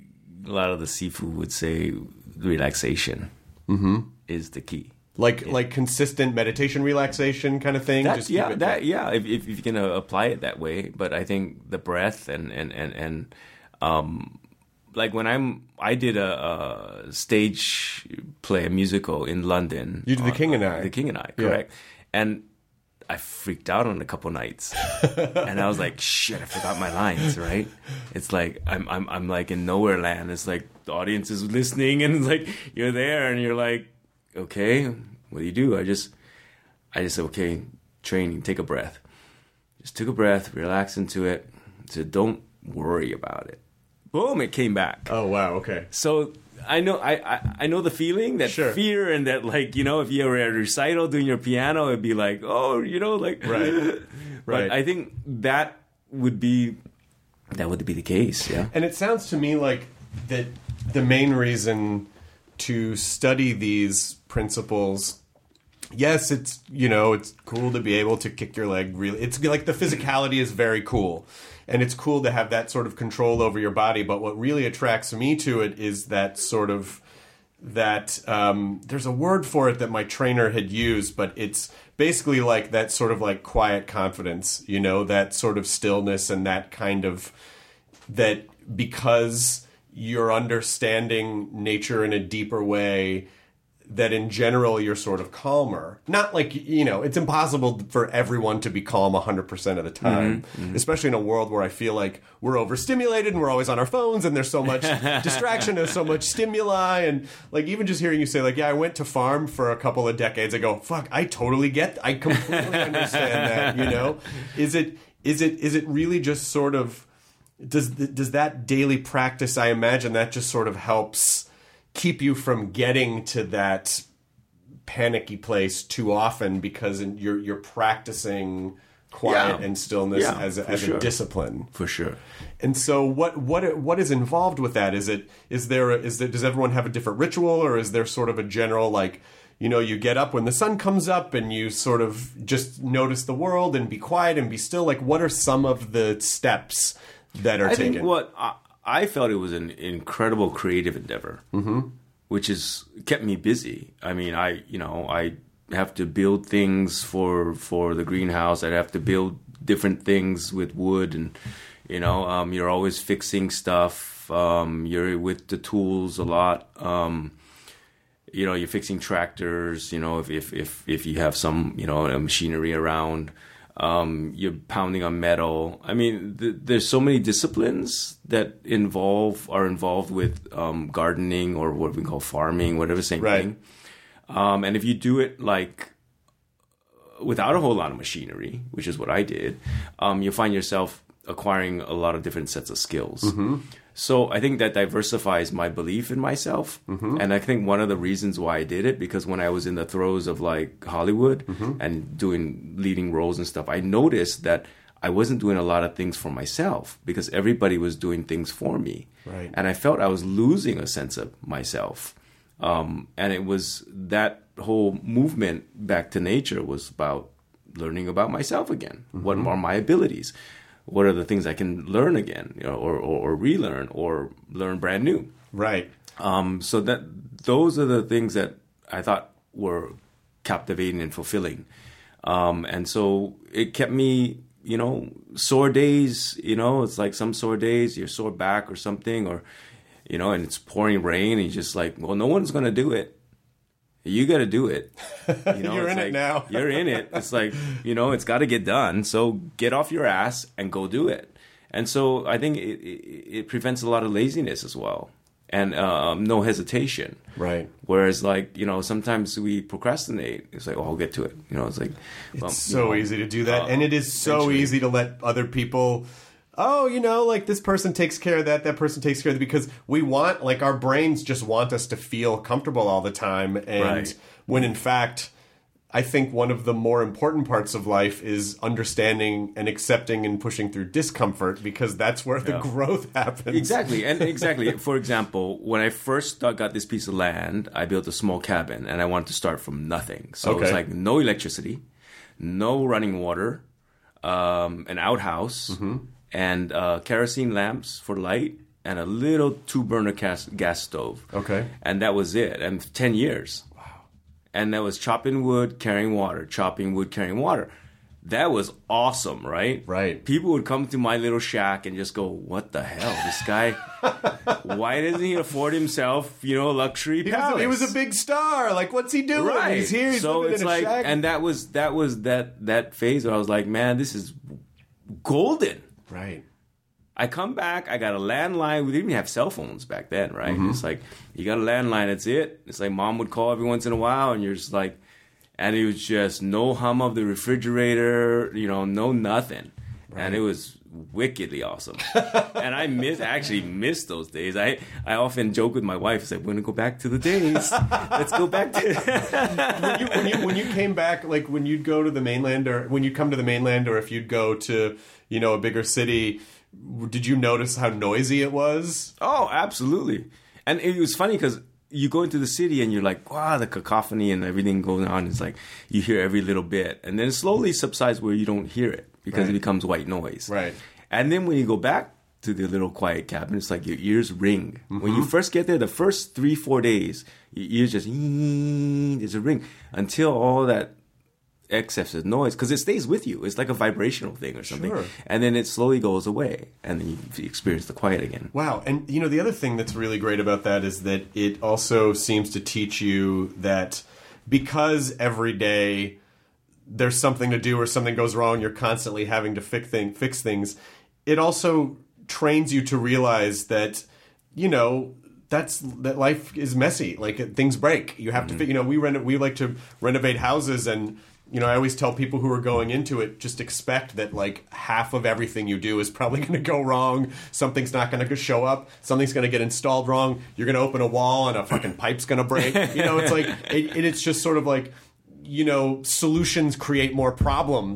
a lot of the Sifu would say, relaxation mm-hmm. is the key. Like yeah. like consistent meditation, relaxation kind of thing. That, Just yeah, keep it, that yeah. If, if if you can uh, apply it that way, but I think the breath and and and and um, like when I'm I did a, a stage play, a musical in London. You did The King and I. The King and I, correct? Yeah. And I freaked out on a couple nights, and I was like, "Shit, I forgot my lines." Right? It's like I'm I'm I'm like in nowhere land. It's like the audience is listening, and it's like you're there, and you're like, okay, what do you do? I just, I just said, okay, training, take a breath. Just took a breath, relax into it. So don't worry about it. Boom, it came back. Oh, wow, okay. So I know I, I, I know the feeling, that sure. fear, and that, like, you know, if you were at a recital doing your piano, it'd be like, oh, you know, like. Right, right. But I think that would be, that would be the case, yeah. And it sounds to me like that the main reason to study these principles, yes, it's, you know, it's cool to be able to kick your leg really. It's like the physicality is very cool, and it's cool to have that sort of control over your body. But what really attracts me to it is that sort of that um, there's a word for it that my trainer had used, but it's basically like that sort of like quiet confidence, you know, that sort of stillness and that kind of that because you're understanding nature in a deeper way, that in general you're sort of calmer. Not like, you know, it's impossible for everyone to be calm one hundred percent of the time, mm-hmm, mm-hmm. especially in a world where I feel like we're overstimulated and we're always on our phones and there's so much distraction, there's so much stimuli. And like even just hearing you say like, yeah, I went to farm for a couple of decades ago. Fuck, I totally get, I completely understand that, you know? Is it, is it, is it really just sort of, Does does that daily practice, I imagine that just sort of helps keep you from getting to that panicky place too often because you're you're practicing quiet Yeah. and stillness Yeah, as, a, for as sure. a discipline. For sure. And so, what what what is involved with that? Is it is there a, is there does everyone have a different ritual, or is there sort of a general, like, you know, you get up when the sun comes up and you sort of just notice the world and be quiet and be still? Like, what are some of the steps that are I taken? think what I, I felt it was an incredible creative endeavor, mm-hmm. which is kept me busy. I mean, I you know I have to build things for for the greenhouse. I'd have to build different things with wood, and you know, um, you're always fixing stuff. Um, you're with the tools a lot. Um, you know, you're fixing tractors. You know, if if if, if you have some you know machinery around. Um, you're pounding on metal. I mean, th- there's so many disciplines that involve are involved with um, gardening, or what we call farming, whatever, same Right. thing. Um, and if you do it like without a whole lot of machinery, which is what I did, um, you find yourself acquiring a lot of different sets of skills. Mm-hmm. So I think that diversifies my belief in myself. Mm-hmm. And I think one of the reasons why I did it, because when I was in the throes of like Hollywood mm-hmm. and doing leading roles and stuff, I noticed that I wasn't doing a lot of things for myself because everybody was doing things for me. Right. And I felt I was losing a sense of myself. Um, and it was that whole movement back to nature was about learning about myself again. Mm-hmm. What are my abilities? What are the things I can learn again, you know, or, or, or relearn, or learn brand new? Right. Um, so that those are the things that I thought were captivating and fulfilling. Um, and so it kept me, you know, sore days, you know, it's like some sore days, you're sore back or something, or, you know, and it's pouring rain, and you're just like, well, no one's going to do it. You got to do it. You know, You're it's in it like, now. You're in it. It's like, you know, it's got to get done. So get off your ass and go do it. And so I think it, it, it prevents a lot of laziness as well, and um, no hesitation. Right. Whereas, like, you know, sometimes we procrastinate. It's like, oh, I'll get to it. You know, it's like, well, It's you so know, easy to do that. uh, and it is so eventually. easy to let other people, oh, you know, like this person takes care of that, that person takes care of that, because we want, like, our brains just want us to feel comfortable all the time. And Right. when in fact, I think one of the more important parts of life is understanding and accepting and pushing through discomfort, because that's where the Yeah. growth happens. Exactly. And exactly. For example, when I first got this piece of land, I built a small cabin, and I wanted to start from nothing. So it was Okay. like no electricity, no running water, um, an outhouse, Mm-hmm. and uh, kerosene lamps for light, and a little two-burner gas, gas stove. Okay. And that was it. And ten years. Wow. And that was chopping wood, carrying water, chopping wood, carrying water. That was awesome, right? Right. People would come to my little shack and just go, what the hell? This guy, why doesn't he afford himself, you know, a luxury He was, palace? a, he was a big star. Like, what's he doing? Right. He's here. He's so living it's in a like, shack. and that was, that was that, that phase where I was like, man, this is golden. Right. I come back, I got a landline. We didn't even have cell phones back then, right? Mm-hmm. It's like, you got a landline, that's it. It's like mom would call every once in a while, and you're just like, and it was just no hum of the refrigerator, you know, no nothing. Right. And it was wickedly awesome. And I miss, actually miss those days. I, I often joke with my wife, it's like, we're going to go back to the days. Let's go back to... when, you, when, you, when you came back, like when you'd go to the mainland, or when you'd come to the mainland, or if you'd go to, you know, a bigger city, did you notice how noisy it was? Oh, absolutely. And it was funny because you go into the city and you're like, wow, the cacophony and everything going on. It's like you hear every little bit. And then it slowly subsides where you don't hear it because Right. it becomes white noise. Right. And then when you go back to the little quiet cabin, it's like your ears ring. Mm-hmm. When you first get there, the first three, four days, your ears just, there's a ring until all that excessive noise, because it stays with you. It's like a vibrational thing or something. Sure. And then it slowly goes away. And then you experience the quiet again. Wow. And, you know, the other thing that's really great about that is that it also seems to teach you that because every day there's something to do or something goes wrong, you're constantly having to fix, thing, fix things, it also trains you to realize that, you know, that's that life is messy. Like, things break. You have to, mm-hmm. you know, we reno- we like to renovate houses, and you know, I always tell people who are going into it, just expect that like half of everything you do is probably going to go wrong. Something's not going to show up. Something's going to get installed wrong. You're going to open a wall and a fucking pipe's going to break. You know, it's like it, it's just sort of like, you know, solutions create more problems.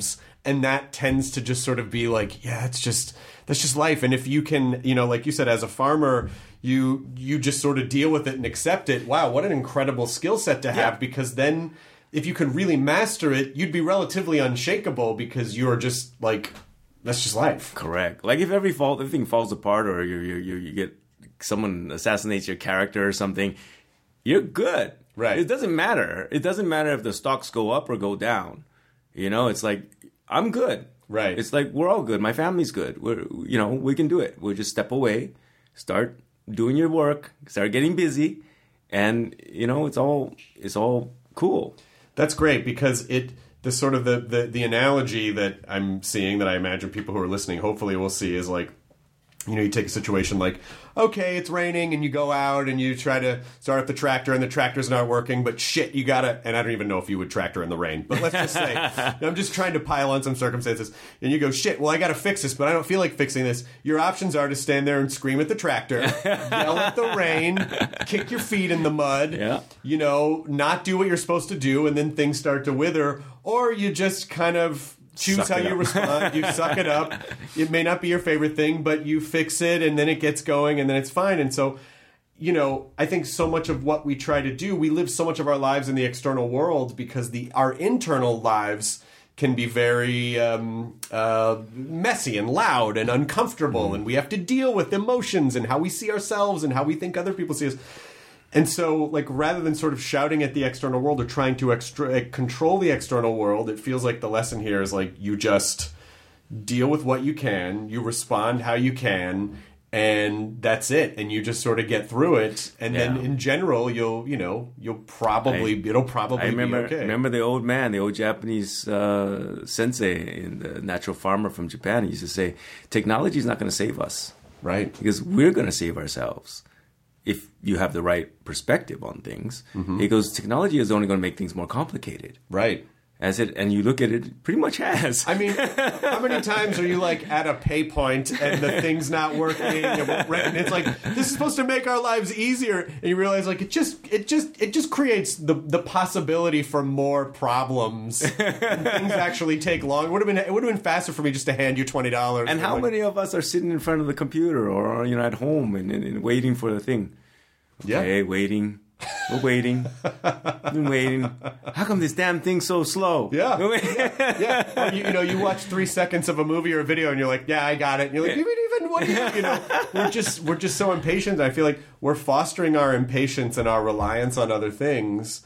and that tends to just sort of be like, yeah, it's just that's just life. And if you can, you know, like you said, as a farmer, you you just sort of deal with it and accept it. Wow, what an incredible skill set to have, yeah. because then if you could really master it, you'd be relatively unshakable because you're just like, that's just life. Correct. Like if every fall, everything falls apart, or you you you get someone assassinates your character or something, you're good. Right. It doesn't matter. It doesn't matter if the stocks go up or go down. You know, it's like, I'm good. Right. It's like, we're all good. My family's good. We're, you know, we can do it. We'll just step away, start doing your work, start getting busy, and, you know, it's all, it's all cool. That's great, because it, the sort of the, the, the analogy that I'm seeing, that I imagine people who are listening hopefully will see, is like, you know, you take a situation like, okay, it's raining, and you go out and you try to start up the tractor, and the tractor's not working, but shit, you gotta, and I don't even know if you would tractor in the rain, but let's just say, I'm just trying to pile on some circumstances, and you go, shit, well, I gotta fix this, but I don't feel like fixing this. Your options are to stand there and scream at the tractor, yell at the rain, kick your feet in the mud, yeah. you know, not do what you're supposed to do, and then things start to wither, or you just kind of choose suck how you up. respond. You suck it up. It may not be your favorite thing, but you fix it, and then it gets going, and then it's fine. And so, you know, I think so much of what we try to do, we live so much of our lives in the external world because the our internal lives can be very um, uh, messy and loud and uncomfortable, and we have to deal with emotions and how we see ourselves and how we think other people see us. And so, like, rather than sort of shouting at the external world or trying to extra- control the external world, it feels like the lesson here is, like, you just deal with what you can, you respond how you can, and that's it. And you just sort of get through it. And yeah. then, in general, you'll, you know, you'll probably, I, it'll probably I remember, be okay. remember the old man, the old Japanese uh, sensei, in the natural farmer from Japan, he used to say, technology is not going to save us. Right. Because we're going to save ourselves. If you have the right perspective on things, mm-hmm. it goes, technology is only going to make things more complicated. Right. As it, and you look at it, it pretty much has. I mean, how many times are you like at a pay point and the thing's not working, and, and it's like, this is supposed to make our lives easier, and you realize like it just, it just, it just creates the the possibility for more problems. And things actually take long. It would have been, it would have been faster for me just to hand you twenty dollars. And how like, many of us are sitting in front of the computer or, you know, at home and, and, and waiting for the thing? Okay, yeah, waiting. We're waiting. Been waiting. How come this damn thing's so slow? Yeah. yeah. yeah. Or you, you know, you watch three seconds of a movie or a video and you're like, yeah, I got it. And you're like, even, even, what do you, you know, we're just, we're just so impatient. I feel like we're fostering our impatience and our reliance on other things.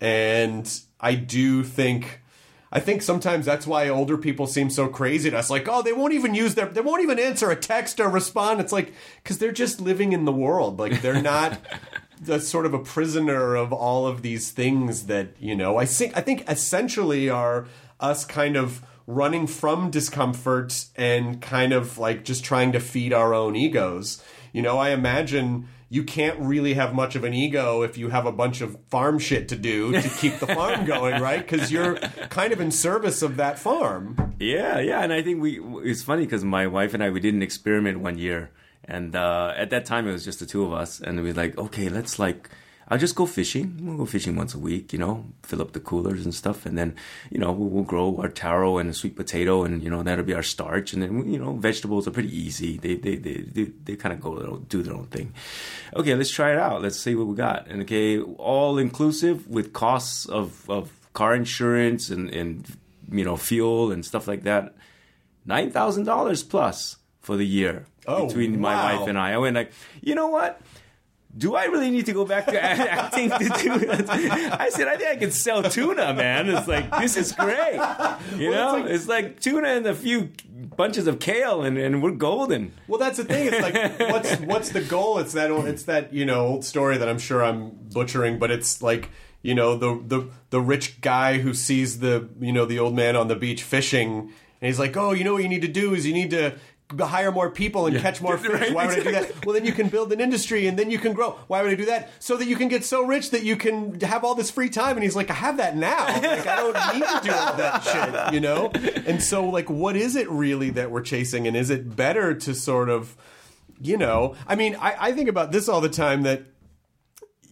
And I do think, I think sometimes that's why older people seem so crazy to us. Like, oh, they won't even use their, they won't even answer a text or respond. It's like, because they're just living in the world. Like, they're not the sort of a prisoner of all of these things that, you know, I think, I think essentially are us kind of running from discomfort and kind of like just trying to feed our own egos. You know, I imagine you can't really have much of an ego if you have a bunch of farm shit to do to keep the farm going, right? Because you're kind of in service of that farm. Yeah, yeah. And I think we, it's funny because my wife and I, we did an experiment one year. And uh, at that time, it was just the two of us. And we were like, okay, let's like, I'll just go fishing. We'll go fishing once a week, you know, fill up the coolers and stuff. And then, you know, we'll, we'll grow our taro and sweet potato and, you know, that'll be our starch. And then, you know, vegetables are pretty easy. They they they they, they kind of go, do their own thing. Okay, let's try it out. Let's see what we got. And okay, all inclusive with costs of, of car insurance and, and, you know, fuel and stuff like that. nine thousand dollars plus for the year. Oh, between my wow. wife and I. I went like, you know what? Do I really need to go back to acting to do that? I said, I think I could sell tuna, man. It's like, this is great. You well, know? It's like, it's like tuna and a few bunches of kale and, and we're golden. Well, that's the thing. It's like, what's what's the goal? It's that, it's that, you know, old story that I'm sure I'm butchering, but it's like, you know, the, the, the rich guy who sees the, you know, the old man on the beach fishing, and he's like, oh, you know what you need to do is you need to hire more people and yeah. catch more fish. Right, Why would exactly. I do that? Well, then you can build an industry and then you can grow. Why would I do that? So that you can get so rich that you can have all this free time. And he's like, I have that now. Like, I don't need to do all that shit, you know? And so, like, what is it really that we're chasing? And is it better to sort of, you know, I mean, I, I think about this all the time that,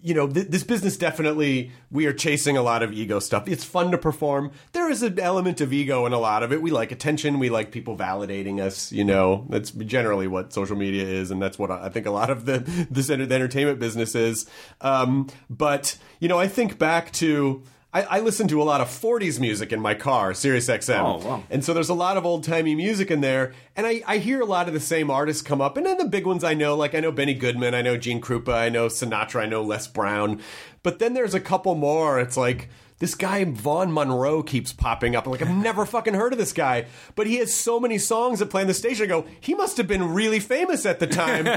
you know, th- this business definitely, we are chasing a lot of ego stuff. It's fun to perform. There is an element of ego in a lot of it. We like attention. We like people validating us, you know. That's generally what social media is, and that's what I think a lot of the, this, the entertainment business is. Um, but, you know, I think back to... I, I listen to a lot of forties music in my car, Sirius X M. Oh, wow. And so there's a lot of old-timey music in there. And I, I hear a lot of the same artists come up. And then the big ones I know, like I know Benny Goodman, I know Gene Krupa, I know Sinatra, I know Les Brown. But then there's a couple more. It's like... this guy, Vaughn Monroe, keeps popping up. Like, I've never fucking heard of this guy. But he has so many songs that play on the station. I go, he must have been really famous at the time.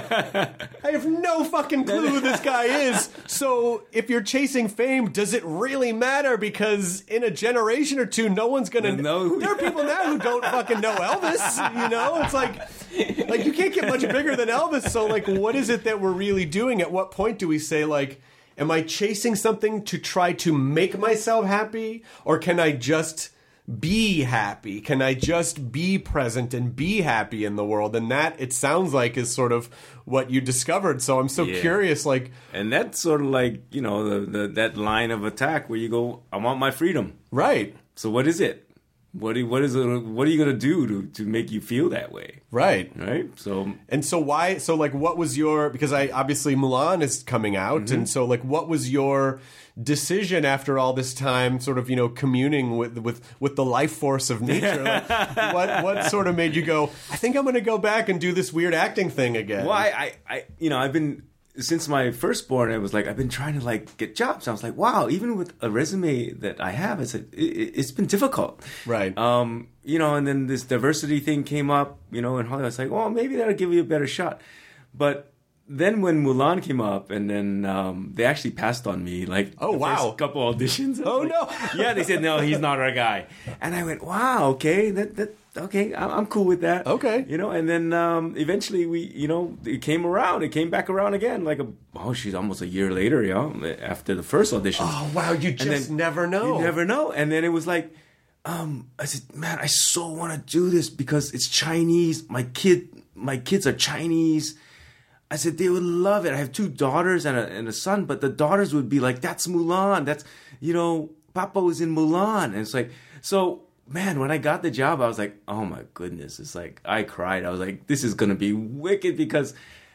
I have no fucking clue who this guy is. So if you're chasing fame, does it really matter? Because in a generation or two, no one's going to know. There are people now who don't fucking know Elvis. You know? It's like, like you can't get much bigger than Elvis. So, like, what is it that we're really doing? At what point do we say, like, am I chasing something to try to make myself happy? Or can I just be happy? Can I just be present and be happy in the world? And that, it sounds like, is sort of what you discovered. So I'm so Yeah. curious, like... And that's sort of like, you know, the, the that line of attack where you go, I want my freedom. Right. So what is it? What do, what is it, what are you going to do to to make you feel that way? Right. Right? So And so why, so like what was your, because I, obviously Mulan is coming out, Mm-hmm. and so like what was your decision after all this time sort of, you know, communing with with, with the life force of nature? Like, what what sort of made you go, I think I'm going to go back and do this weird acting thing again? Well, I, I, I, you know, I've been, since my firstborn, I was like, I've been trying to like get jobs. I was like, wow, even with a resume that I have, it's, a, it, it's been difficult. Right. Um, you know, and then this diversity thing came up, you know, in Hollywood. I was like, well, maybe that'll give you a better shot. But then when Mulan came up, and then um, they actually passed on me, like, Oh, the wow. first couple auditions. Oh, Like, no. Yeah, they said, no, he's not our guy. And I went, wow, okay, that, that, okay, I- I'm cool with that. Okay. You know, and then um, eventually we, you know, it came around. It came back around again, like, a, oh, she's almost a year later, you know, after the first audition. Oh, wow, you just never know. You never know. And then it was like, um, I said, man, I so want to do this because it's Chinese. My kid, my kids are Chinese. I said, they would love it. I have two daughters and a, and a son, but the daughters would be like, that's Mulan. That's, you know, Papa was in Mulan. And it's like, so, man, when I got the job, I was like, oh my goodness. It's like, I cried. I was like, this is going to be wicked because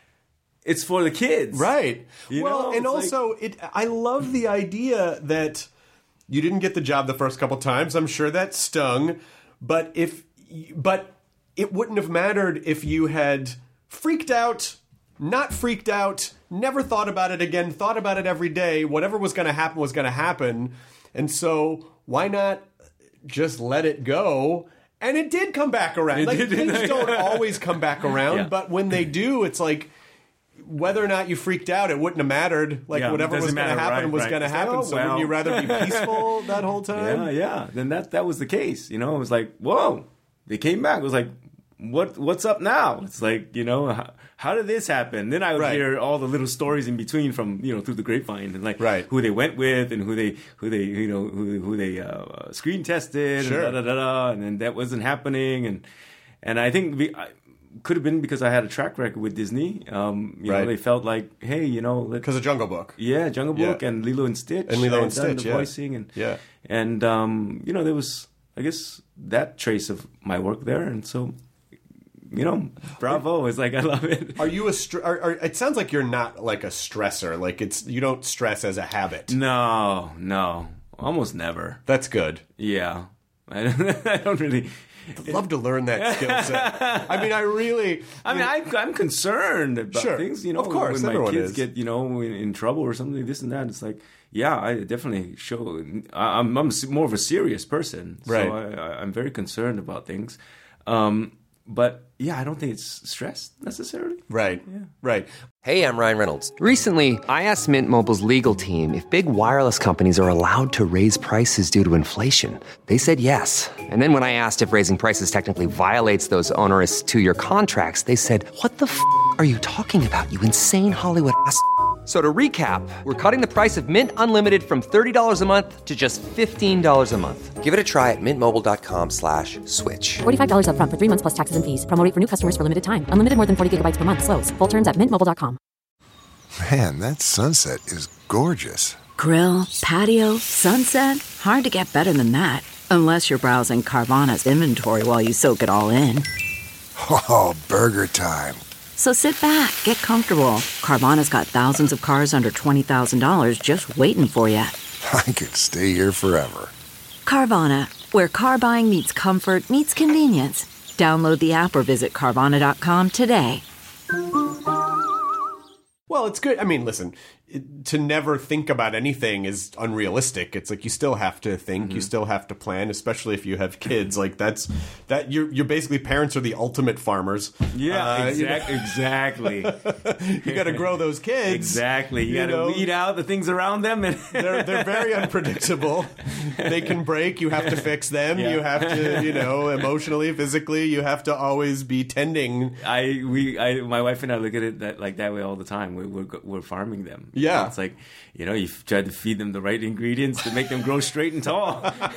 it's for the kids. Right. You well, know, and it's like- also, it. I love the idea that you didn't get the job the first couple times. I'm sure that stung, but if, but it wouldn't have mattered if you had freaked out, not freaked out, never thought about it again, thought about it every day. Whatever was going to happen was going to happen, and so why not just let it go? And it did come back around. It Like did. things don't always come back around, Yeah. but when they do, it's like, whether or not you freaked out, it wouldn't have mattered. Like, Yeah, whatever was doesn't going to matter, happen right, was right. going to It's like, happen. oh, So well. wouldn't you rather be peaceful that whole time? Yeah, yeah. Then that that was the case. You know, it was like, whoa, they came back. It was like, what what's up now? It's like, you know, how, how did this happen? Then I would Right. hear all the little stories in between from, you know, through the grapevine, and like Right. who they went with and who they who they you know who who they uh, screen tested Sure. and da da da da, and then that wasn't happening, and and I think we. I, could have been because I had a track record with Disney. Um, you Right. know, they felt like, hey, you know, let, Because of Jungle Book. yeah, Jungle Book Yeah. and Lilo and Stitch And Lilo I and had done Stitch, the yeah. voicing and Yeah. and um, you know, there was, I guess, that trace of my work there, and so, you know, bravo! It's like I love it. Are you a? Str- are, are, it sounds like you're not like a stressor. Like it's you don't stress as a habit. No, no, almost never. That's good. Yeah, I don't, I don't really. I'd love to learn that skill set. I mean, I really. I mean, I'm, I'm concerned about Sure. things, you know. Of course, when my everyone kids is. get, you know, in, in trouble or something, this and that. It's like, yeah, I definitely show. I- I'm, I'm more of a serious person, so Right. I, I, I'm very concerned about things. Um, but yeah, I don't think it's stress necessarily. Right. Right. Hey, I'm Ryan Reynolds. Recently, I asked Mint Mobile's legal team if big wireless companies are allowed to raise prices due to inflation. They said yes. And then when I asked if raising prices technically violates those onerous two-year contracts, they said, "What the f*** are you talking about, you insane Hollywood ass?" So to recap, we're cutting the price of Mint Unlimited from thirty dollars a month to just fifteen dollars a month. Give it a try at mintmobile.com slash switch. forty-five dollars up front for three months plus taxes and fees. Promo rate for new customers for limited time. Unlimited more than forty gigabytes per month. Slows full terms at mint mobile dot com. Man, that sunset is gorgeous. Grill, patio, sunset. Hard to get better than that. Unless you're browsing Carvana's inventory while you soak it all in. Oh, burger time. So sit back, get comfortable. Carvana's got thousands of cars under twenty thousand dollars just waiting for you. I could stay here forever. Carvana, where car buying meets comfort, meets convenience. Download the app or visit Carvana dot com today. Well, it's good. I mean, listen, it, to never think about anything is unrealistic. It's like you still have to think, mm-hmm. you still have to plan, especially if you have kids. Like that's that you're you're basically parents are the ultimate farmers. Yeah, uh, exactly. You know? exactly. You got to grow those kids. Exactly. You, you got to weed out the things around them, and they're they're very unpredictable. They can break. You have to fix them. Yeah. You have to, you know, emotionally, physically, you have to always be tending. I we I my wife and I look at it that like that way all the time. We, we're we're farming them. Yeah, it's like, you know, you try to feed them the right ingredients to make them grow straight and tall.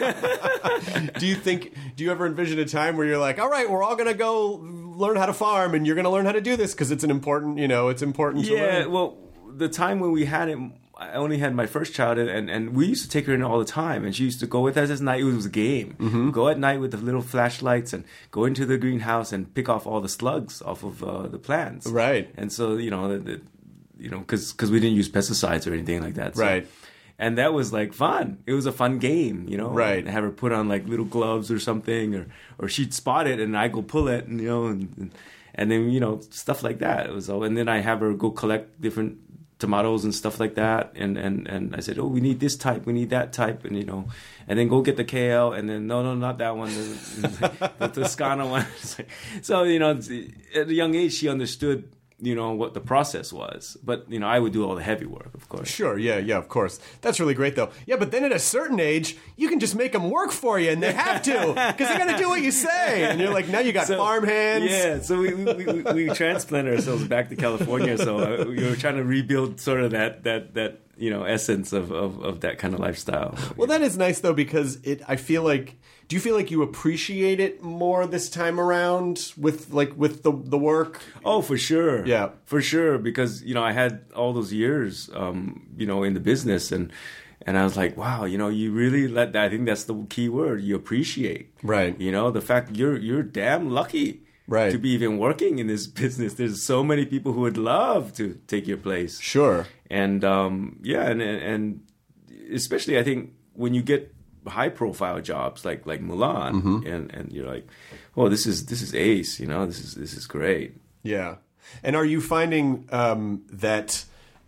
Do you think? Do you ever envision a time where you're like, all right, we're all gonna go learn how to farm, and you're gonna learn how to do this because it's an important, you know, it's important. Yeah. To learn. Well, the time when we had it, I only had my first child, and, and we used to take her in all the time, and she used to go with us at night. It was a game. Mm-hmm. Go at night with the little flashlights and go into the greenhouse and pick off all the slugs off of uh, the plants. Right. And so, you know, the, the, you know, because because we didn't use pesticides or anything like that. So. Right. And that was like fun. It was a fun game, you know. Right. And have her put on like little gloves or something, or or she'd spot it and I go pull it, and you know, and, and and then you know stuff like that. It was all, and then I have her go collect different tomatoes and stuff like that, and and and I said, oh, we need this type, we need that type, and you know, and then go get the kale, and then no, no, not that one, the, the Toscana one. So you know, at a young age, she understood, you know, what the process was, but you know, I would do all the heavy work, of course. Sure, yeah, yeah, of course. That's really great, though. Yeah, but then at a certain age, you can just make them work for you, and they have to, because they got to do what you say. And you're like, now you got so, farm hands. Yeah, so we we, we, we transplanted ourselves back to California, so uh, we were trying to rebuild sort of that that that you know essence of of, of that kind of lifestyle. Well, that is nice though, because it. I feel like. Do you feel like you appreciate it more this time around with like with the the work? Oh, for sure. Yeah, for sure. Because you know, I had all those years, um, you know, in the business, and and I was like, wow, you know, you really let that. I think that's the key word. You appreciate, right? You know, the fact you're you're damn lucky, right, to be even working in this business. There's so many people who would love to take your place. Sure. And um, yeah, and and especially I think when you get high profile jobs like like Mulan, mm-hmm. and and you're like, oh, this is this is ace, you know, this is this is great. Yeah. And are you finding um, that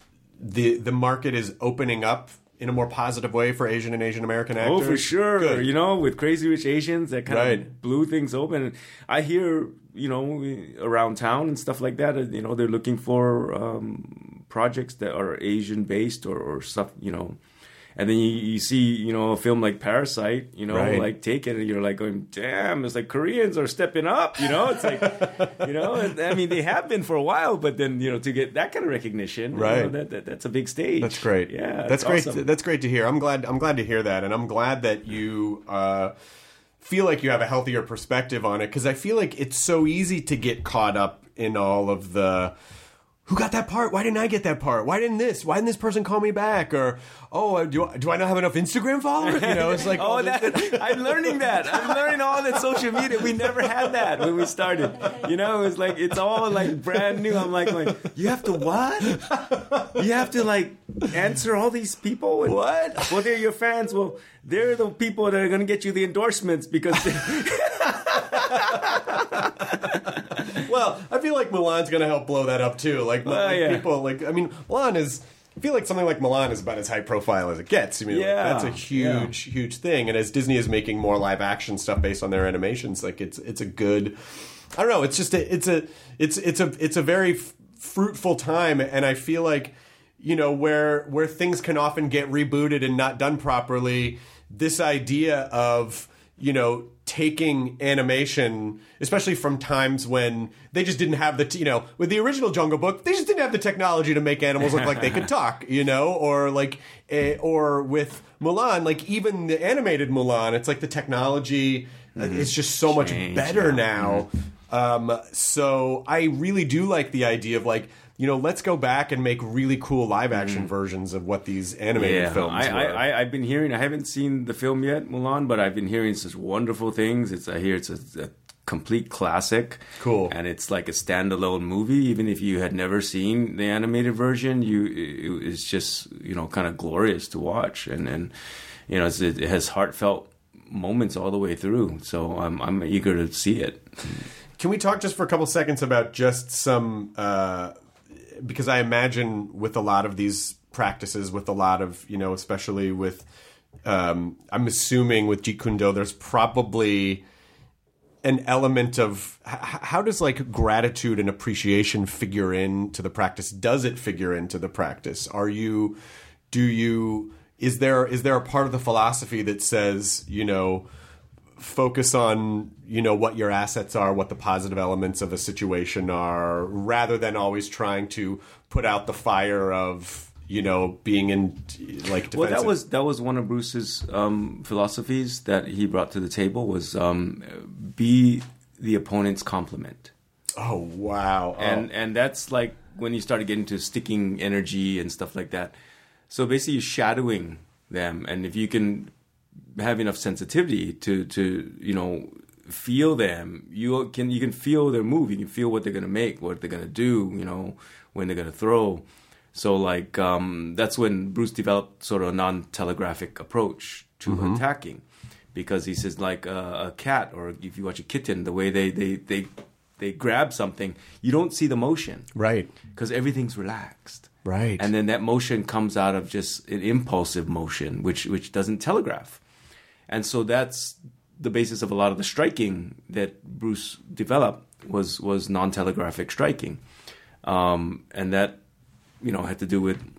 the the market is opening up in a more positive way for Asian and Asian American actors? Oh, for sure. Good. You know, with Crazy Rich Asians, that kind right. of blew things open. I hear, you know, around town and stuff like that, you know, they're looking for um, projects that are Asian based or, or stuff, you know. And then you, you see, you know, a film like Parasite, you know, right. like take it, and you're like going, damn, it's like Koreans are stepping up, you know? It's like, you know, I mean, they have been for a while, but then, you know, to get that kind of recognition, right. you know, that, that that's a big stage. That's great. Yeah, that's great. Awesome. That's great to hear. I'm glad. I'm glad to hear that, and I'm glad that you uh, feel like you have a healthier perspective on it, because I feel like it's so easy to get caught up in all of the. Who got that part? Why didn't I get that part? Why didn't this? Why didn't this person call me back? Or, oh, do I, do I not have enough Instagram followers? You know, it's like, oh, that, I'm learning that. I'm learning all that social media. We never had that when we started. You know, it was like, it's all like brand new. I'm like, like you have to what? You have to like answer all these people? And, what? Well, they're your fans. Well, they're the people that are going to get you the endorsements because they... Well, I feel like Mulan's going to help blow that up too. Like, well, like yeah. people, like I mean, Mulan is. I feel like something like Mulan is about as high profile as it gets. I mean, yeah, like, that's a huge, yeah. huge thing. And as Disney is making more live action stuff based on their animations, like it's it's a good. I don't know. It's just a, it's a it's it's a it's a very f- fruitful time, and I feel like, you know, where where things can often get rebooted and not done properly. This idea of, you know, taking animation, especially from times when they just didn't have the, t- you know, with the original Jungle Book, they just didn't have the technology to make animals look like they could talk, you know, or like, eh, or with Mulan, like even the animated Mulan, it's like the technology, mm-hmm. it's just so Change, much better yeah. now. Mm-hmm. Um, so I really do like the idea of like, you know, let's go back and make really cool live action mm. versions of what these animated yeah, films I, were. I, I, I've been hearing, I haven't seen the film yet, Mulan, but I've been hearing such wonderful things. It's I hear it's a, a complete classic. Cool. And it's like a standalone movie. Even if you had never seen the animated version, you it, it's just, you know, kind of glorious to watch. And, and you know, it's, it has heartfelt moments all the way through. So I'm I'm eager to see it. Can we talk just for a couple seconds about just some... Uh, because I imagine with a lot of these practices, with a lot of, you know, especially with, um, I'm assuming with Jeet Kune Do, there's probably an element of, h- how does like gratitude and appreciation figure into the practice? Does it figure into the practice? Are you, do you, is there, is there a part of the philosophy that says, you know, focus on, you know, what your assets are, what the positive elements of a situation are, rather than always trying to put out the fire of, you know, being in like defensive. Well, that was that was one of Bruce's um, philosophies that he brought to the table was um, be the opponent's complement. Oh wow! And oh. and that's like when you started getting to sticking energy and stuff like that. So basically, you're shadowing them, and if you can have enough sensitivity to, to you know, feel them, you can you can feel their move, you can feel what they're gonna make, what they're gonna do, you know, when they're gonna throw. So like um, that's when Bruce developed sort of a non-telegraphic approach to mm-hmm. attacking, because he says like uh, a cat, or if you watch a kitten, the way they they they they grab something, you don't see the motion, right? Because everything's relaxed, right? And then that motion comes out of just an impulsive motion, which which doesn't telegraph. And so that's the basis of a lot of the striking that Bruce developed was was non-telegraphic striking, um, and that, you know, had to do with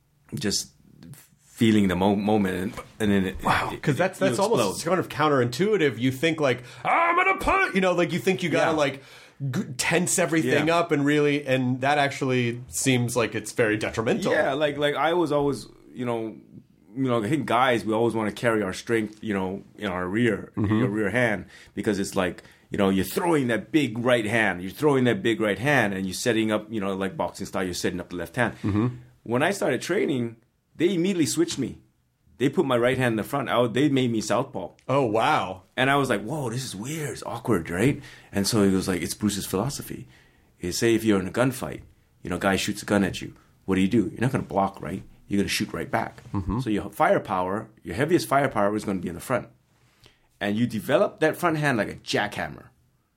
just feeling the mo- moment, and, and then it, wow, because that's that's almost kind of counterintuitive. You think like, oh, I'm gonna put, you know, like you think you gotta yeah. like g- tense everything yeah. up, and really, and that actually seems like it's very detrimental. Yeah, like like I was always, you know. You know, I think guys, we always want to carry our strength, you know, in our rear, mm-hmm. in your rear hand, because it's like, you know, you're throwing that big right hand, you're throwing that big right hand, and you're setting up, you know, like boxing style, you're setting up the left hand. Mm-hmm. When I started training, they immediately switched me. They put my right hand in the front. I, they made me southpaw. Oh, wow. And I was like, whoa, this is weird. It's awkward, right? And so he was like, it's Bruce's philosophy. He say if you're in a gunfight, you know, a guy shoots a gun at you. What do you do? You're not going to block, right? You're going to shoot right back. Mm-hmm. So your firepower, your heaviest firepower is going to be in the front. And you develop that front hand like a jackhammer.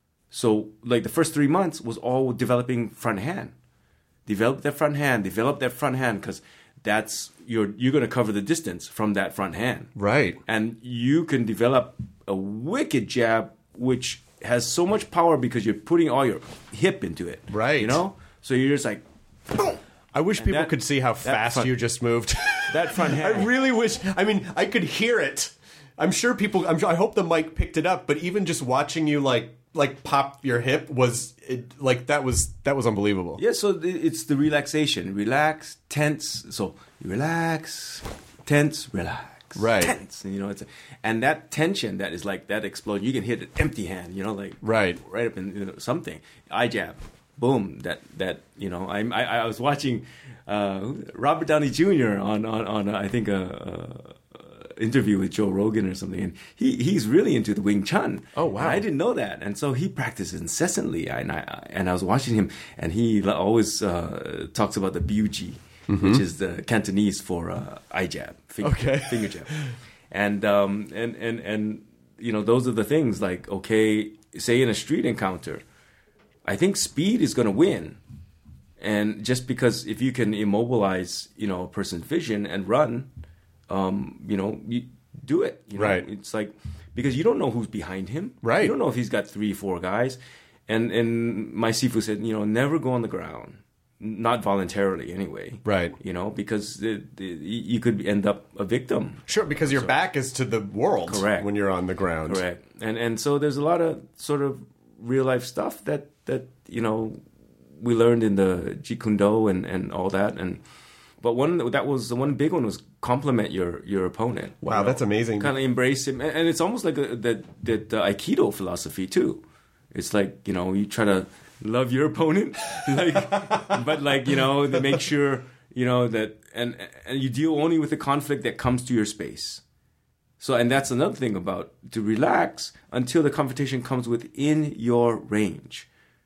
So like the first three months was all developing front hand. Develop that front hand, develop that front hand, because that's, you're, you're going to cover the distance from that front hand. Right. And you can develop a wicked jab, which has so much power because you're putting all your hip into it. Right. You know? So you're just like, boom. I wish And people that- could see how fast front- you just moved. That front hand. I really wish. I mean, I could hear it. I'm sure people. I'm sure, I hope the mic picked it up. But even just watching you like like pop your hip was it, like that was that was unbelievable. Yeah, so th- it's the relaxation. Relax, tense. So you relax, tense, relax. Right. Tense. And, you know, it's a, and that tension that is like that explosion. You can hit an empty hand, you know, like Right. right up in, you know, something. Eye jab. Boom. That that you know. I I, I was watching uh, Robert Downey Junior on on on uh, I think a, a interview with Joe Rogan or something, and he he's really into the Wing Chun. Oh wow! And I didn't know that, and so he practices incessantly. And I and I was watching him, and he always uh, talks about the Biuji, mm-hmm. which is the Cantonese for uh, eye jab, finger, okay. finger jab, and um and and and you know, those are the things like, okay, say in a street encounter, I think speed is going to win. And just because if you can immobilize, you know, a person's vision and run, um, you know, you do it. You know? Right. It's like, because you don't know who's behind him. Right. You don't know if he's got three, four guys. And and my Sifu said, you know, never go on the ground. Not voluntarily, anyway. Right. You know, because it, it, you could end up a victim. Sure, because your So- back is to the world. Correct. When you're on the ground. Correct. And and so there's a lot of sort of real life stuff that, that you know, we learned in the Jeet Kune Do and, and all that. And but one that was the one big one was compliment your your opponent. Wow, you know? that's amazing. Kind of embrace him, and, and it's almost like a, that that uh, Aikido philosophy too. It's like, you know, you try to love your opponent, like, but like you know, to make sure you know that, and and you deal only with the conflict that comes to your space. So, and that's another thing about to relax until the confrontation comes within your range.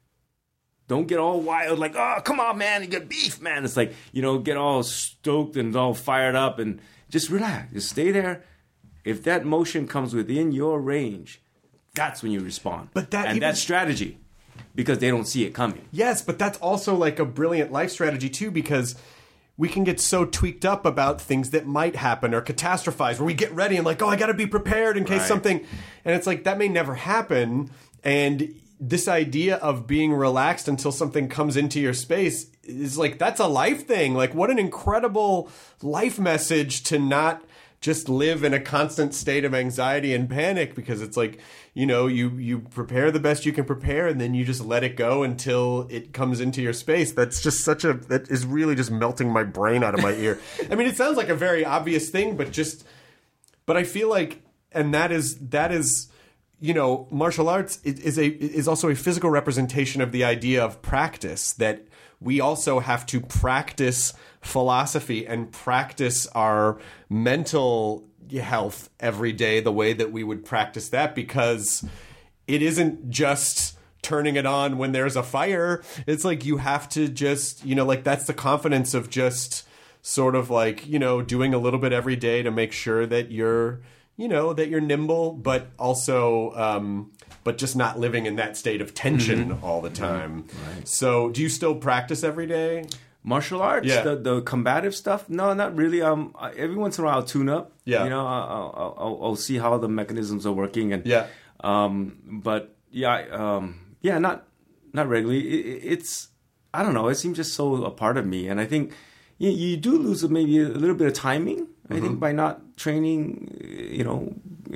Don't get all wild, like, oh, come on, man, you got beef, man. It's like, you know, get all stoked and all fired up and just relax. Just stay there. If that motion comes within your range, that's when you respond. But that and even... that's strategy because they don't see it coming. Yes, but that's also like a brilliant life strategy, too, because we can get so tweaked up about things that might happen or catastrophize where we get ready and like, oh, I got to be prepared in case right. something. And it's like, that may never happen. And this idea of being relaxed until something comes into your space is like, that's a life thing. Like, what an incredible life message to not just live in a constant state of anxiety and panic, because it's like, you know, you, you prepare the best you can prepare and then you just let it go until it comes into your space. That's just such a, that is really just melting my brain out of my ear. I mean, it sounds like a very obvious thing, but just, but I feel like, and that is, that is, you know, martial arts is a is also a physical representation of the idea of practice, that we also have to practice philosophy and practice our mental health every day the way that we would practice that, because it isn't just turning it on when there's a fire. It's like you have to just, you know, like that's the confidence of just sort of like, you know, doing a little bit every day to make sure that you're, you know, that you're nimble, but also, um, but just not living in that state of tension mm-hmm. all the time. Right. So do you still practice every day? Martial arts, yeah. the, the combative stuff? No, not really. Um, I, every once in a while I'll tune up. Yeah. You know, I'll, I'll, I'll see how the mechanisms are working. And yeah. Um, but yeah, um, yeah, not, not regularly. It, it's, I don't know. It seems just so a part of me. And I think you, you do lose maybe a little bit of timing. I mm-hmm. think by not training, you know,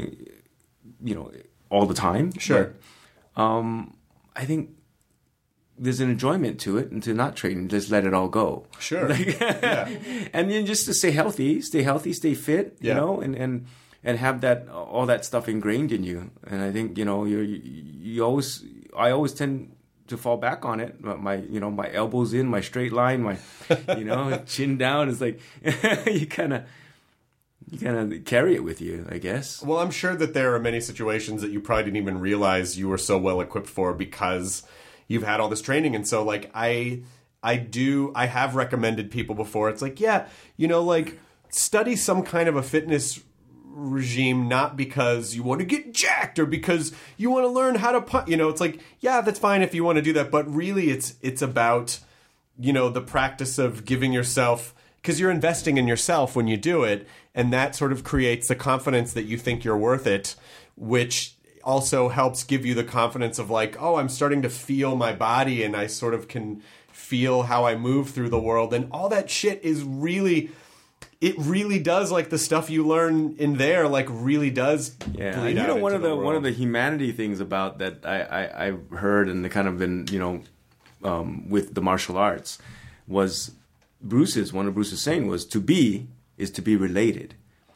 you know, all the time. Sure. But, um, I think there's an enjoyment to it, and to not train, just let it all go. Sure. Like, yeah. And then just to stay healthy, stay healthy, stay fit, yeah. you know, and, and, and have that, all that stuff ingrained in you. And I think, you know, you you always, I always tend to fall back on it. My, you know, my elbows in, my straight line, my, you know, chin down. It's like, you kind of, you kind of carry it with you, I guess. Well, I'm sure that there are many situations that you probably didn't even realize you were so well equipped for because you've had all this training. And so, like, I I do, I have recommended people before. It's like, yeah, you know, like, study some kind of a fitness regime, not because you want to get jacked or because you want to learn how to punch. You know, it's like, yeah, that's fine if you want to do that. But really, it's it's about, you know, the practice of giving yourself, because you're investing in yourself when you do it. And that sort of creates the confidence that you think you're worth it, which also helps give you the confidence of like, oh, I'm starting to feel my body and I sort of can feel how I move through the world. And all that shit is really, it really does, like the stuff you learn in there, like really does. Yeah, you know, one of the, the one of the humanity things about that I, I I've heard and kind of been, you know, um, with the martial arts was Bruce's, one of Bruce's saying was, to be is to be related.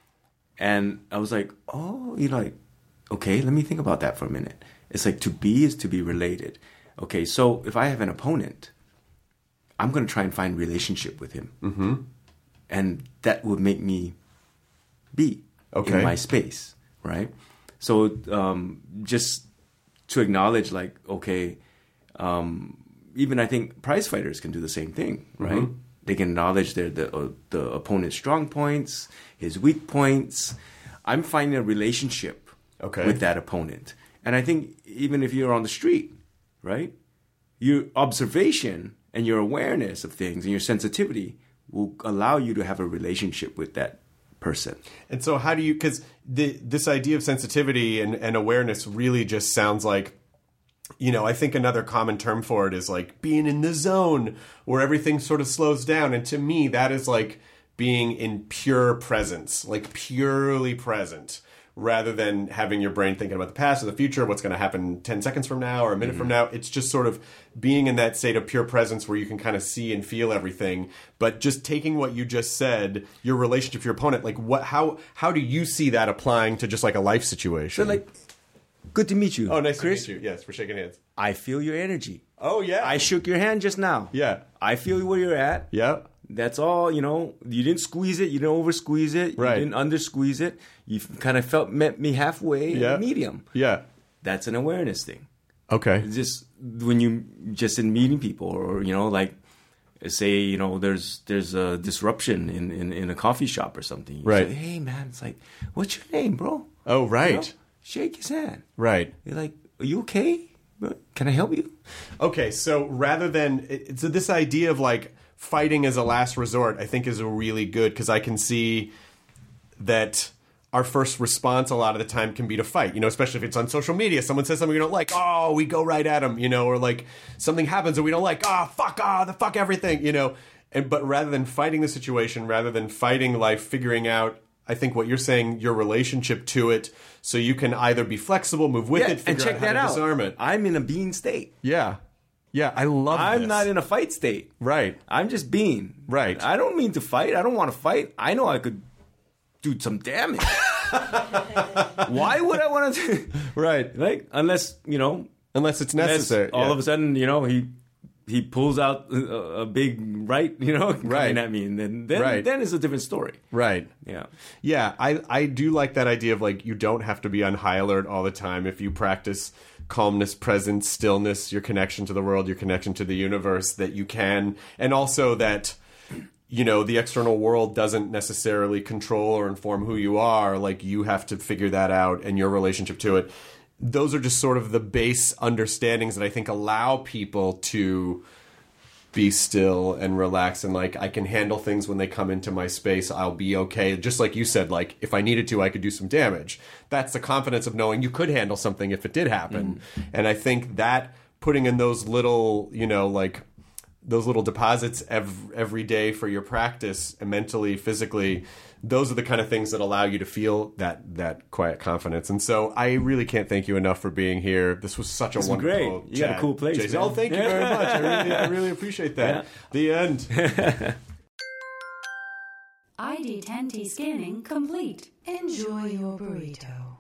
And I was like, oh, you know, like, okay, let me think about that for a minute. It's like, to be is to be related. Okay, so if I have an opponent, I'm going to try and find relationship with him. Mm-hmm. And that would make me be okay. in my space, right? So um, just to acknowledge, like, okay, um, even I think prize fighters can do the same thing, right? Mm-hmm. They can acknowledge their, the, uh, the opponent's strong points, his weak points. I'm finding a relationship okay. with that opponent. And I think even if you're on the street, right, your observation and your awareness of things and your sensitivity will allow you to have a relationship with that person. And so how do you, because this idea of sensitivity and, and awareness really just sounds like, you know, I think another common term for it is like being in the zone where everything sort of slows down. And to me, that is like being in pure presence, like purely present, rather than having your brain thinking about the past or the future, what's going to happen ten seconds from now or a minute mm-hmm. from now. It's just sort of being in that state of pure presence where you can kind of see and feel everything. But just taking what you just said, your relationship to your opponent, like what, how, how do you see that applying to just like a life situation? So like, good to meet you. Oh, nice Chris. to meet you. Yes, we're shaking hands. I feel your energy. Oh, yeah. I shook your hand just now. Yeah. I feel where you're at. Yeah. That's all, you know. You didn't squeeze it. You didn't over squeeze it. Right. You didn't under squeeze it. You kind of felt met me halfway, yeah. medium. Yeah. That's an awareness thing. Okay. It's just when you just in meeting people, or you know, like say, you know, there's there's a disruption in, in, in a coffee shop or something. You right. say, hey man, it's like, what's your name, bro? Oh, right. You know? Shake his hand. Right. You're like, are you okay? Can I help you? Okay, so rather than it's this idea of like fighting as a last resort, I think is a really good, because I can see that our first response a lot of the time can be to fight, you know, especially if it's on social media. Someone says something we don't like, oh, we go right at them, you know, or like something happens and we don't like, oh, fuck, oh, the fuck everything, you know. And but rather than fighting the situation, rather than fighting life, figuring out, I think what you're saying, your relationship to it, so you can either be flexible, move with yeah, it, figure and check out how that to out. disarm it. I'm in a being state. Yeah. Yeah, I love I'm this. not in a fight state. Right. I'm just being. Right. I don't mean to fight. I don't want to fight. I know I could do some damage. Why would I want to do Right. Like, unless, you know. Unless it's necessary. Unless all yeah. of a sudden, you know, he he pulls out a, a big right, you know, coming right. at me. And then, then, right. then it's a different story. Right. Yeah. Yeah, I, I do like that idea of like you don't have to be on high alert all the time if you practice calmness, presence, stillness, your connection to the world, your connection to the universe, that you can, and also that, you know, the external world doesn't necessarily control or inform who you are. Like, you have to figure that out and your relationship to it. Those are just sort of the base understandings that I think allow people to be still and relax, and like, I can handle things when they come into my space. I'll be okay. Just like you said, like, if I needed to, I could do some damage. That's the confidence of knowing you could handle something if it did happen. Mm. And I think that putting in those little, you know, like those little deposits every, every day for your practice, and mentally, physically, those are the kind of things that allow you to feel that that quiet confidence. And so I really can't thank you enough for being here. This was such a this wonderful great. You chat. got a cool place. Jason. Oh, thank you very much. I really, I really appreciate that. Yeah. The end. I D ten T scanning complete. Enjoy your burrito.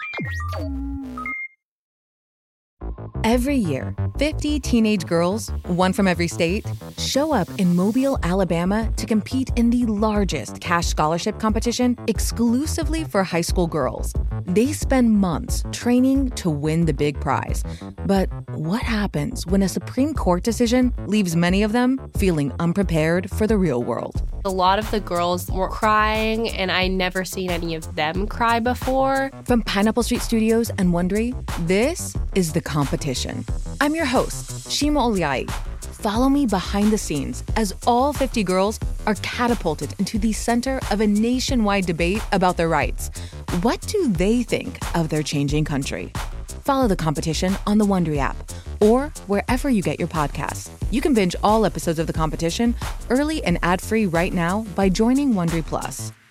Every year, fifty teenage girls, one from every state, show up in Mobile, Alabama to compete in the largest cash scholarship competition exclusively for high school girls. They spend months training to win the big prize. But what happens when a Supreme Court decision leaves many of them feeling unprepared for the real world? A lot of the girls were crying, and I never seen any of them cry before. From Pineapple Street Studios and Wondery, this is The Competition. I'm your host, Shima Oliai. Follow me behind the scenes as all fifty girls are catapulted into the center of a nationwide debate about their rights. What do they think of their changing country? Follow The Competition on the Wondery app or wherever you get your podcasts. You can binge all episodes of The Competition early and ad-free right now by joining Wondery Plus.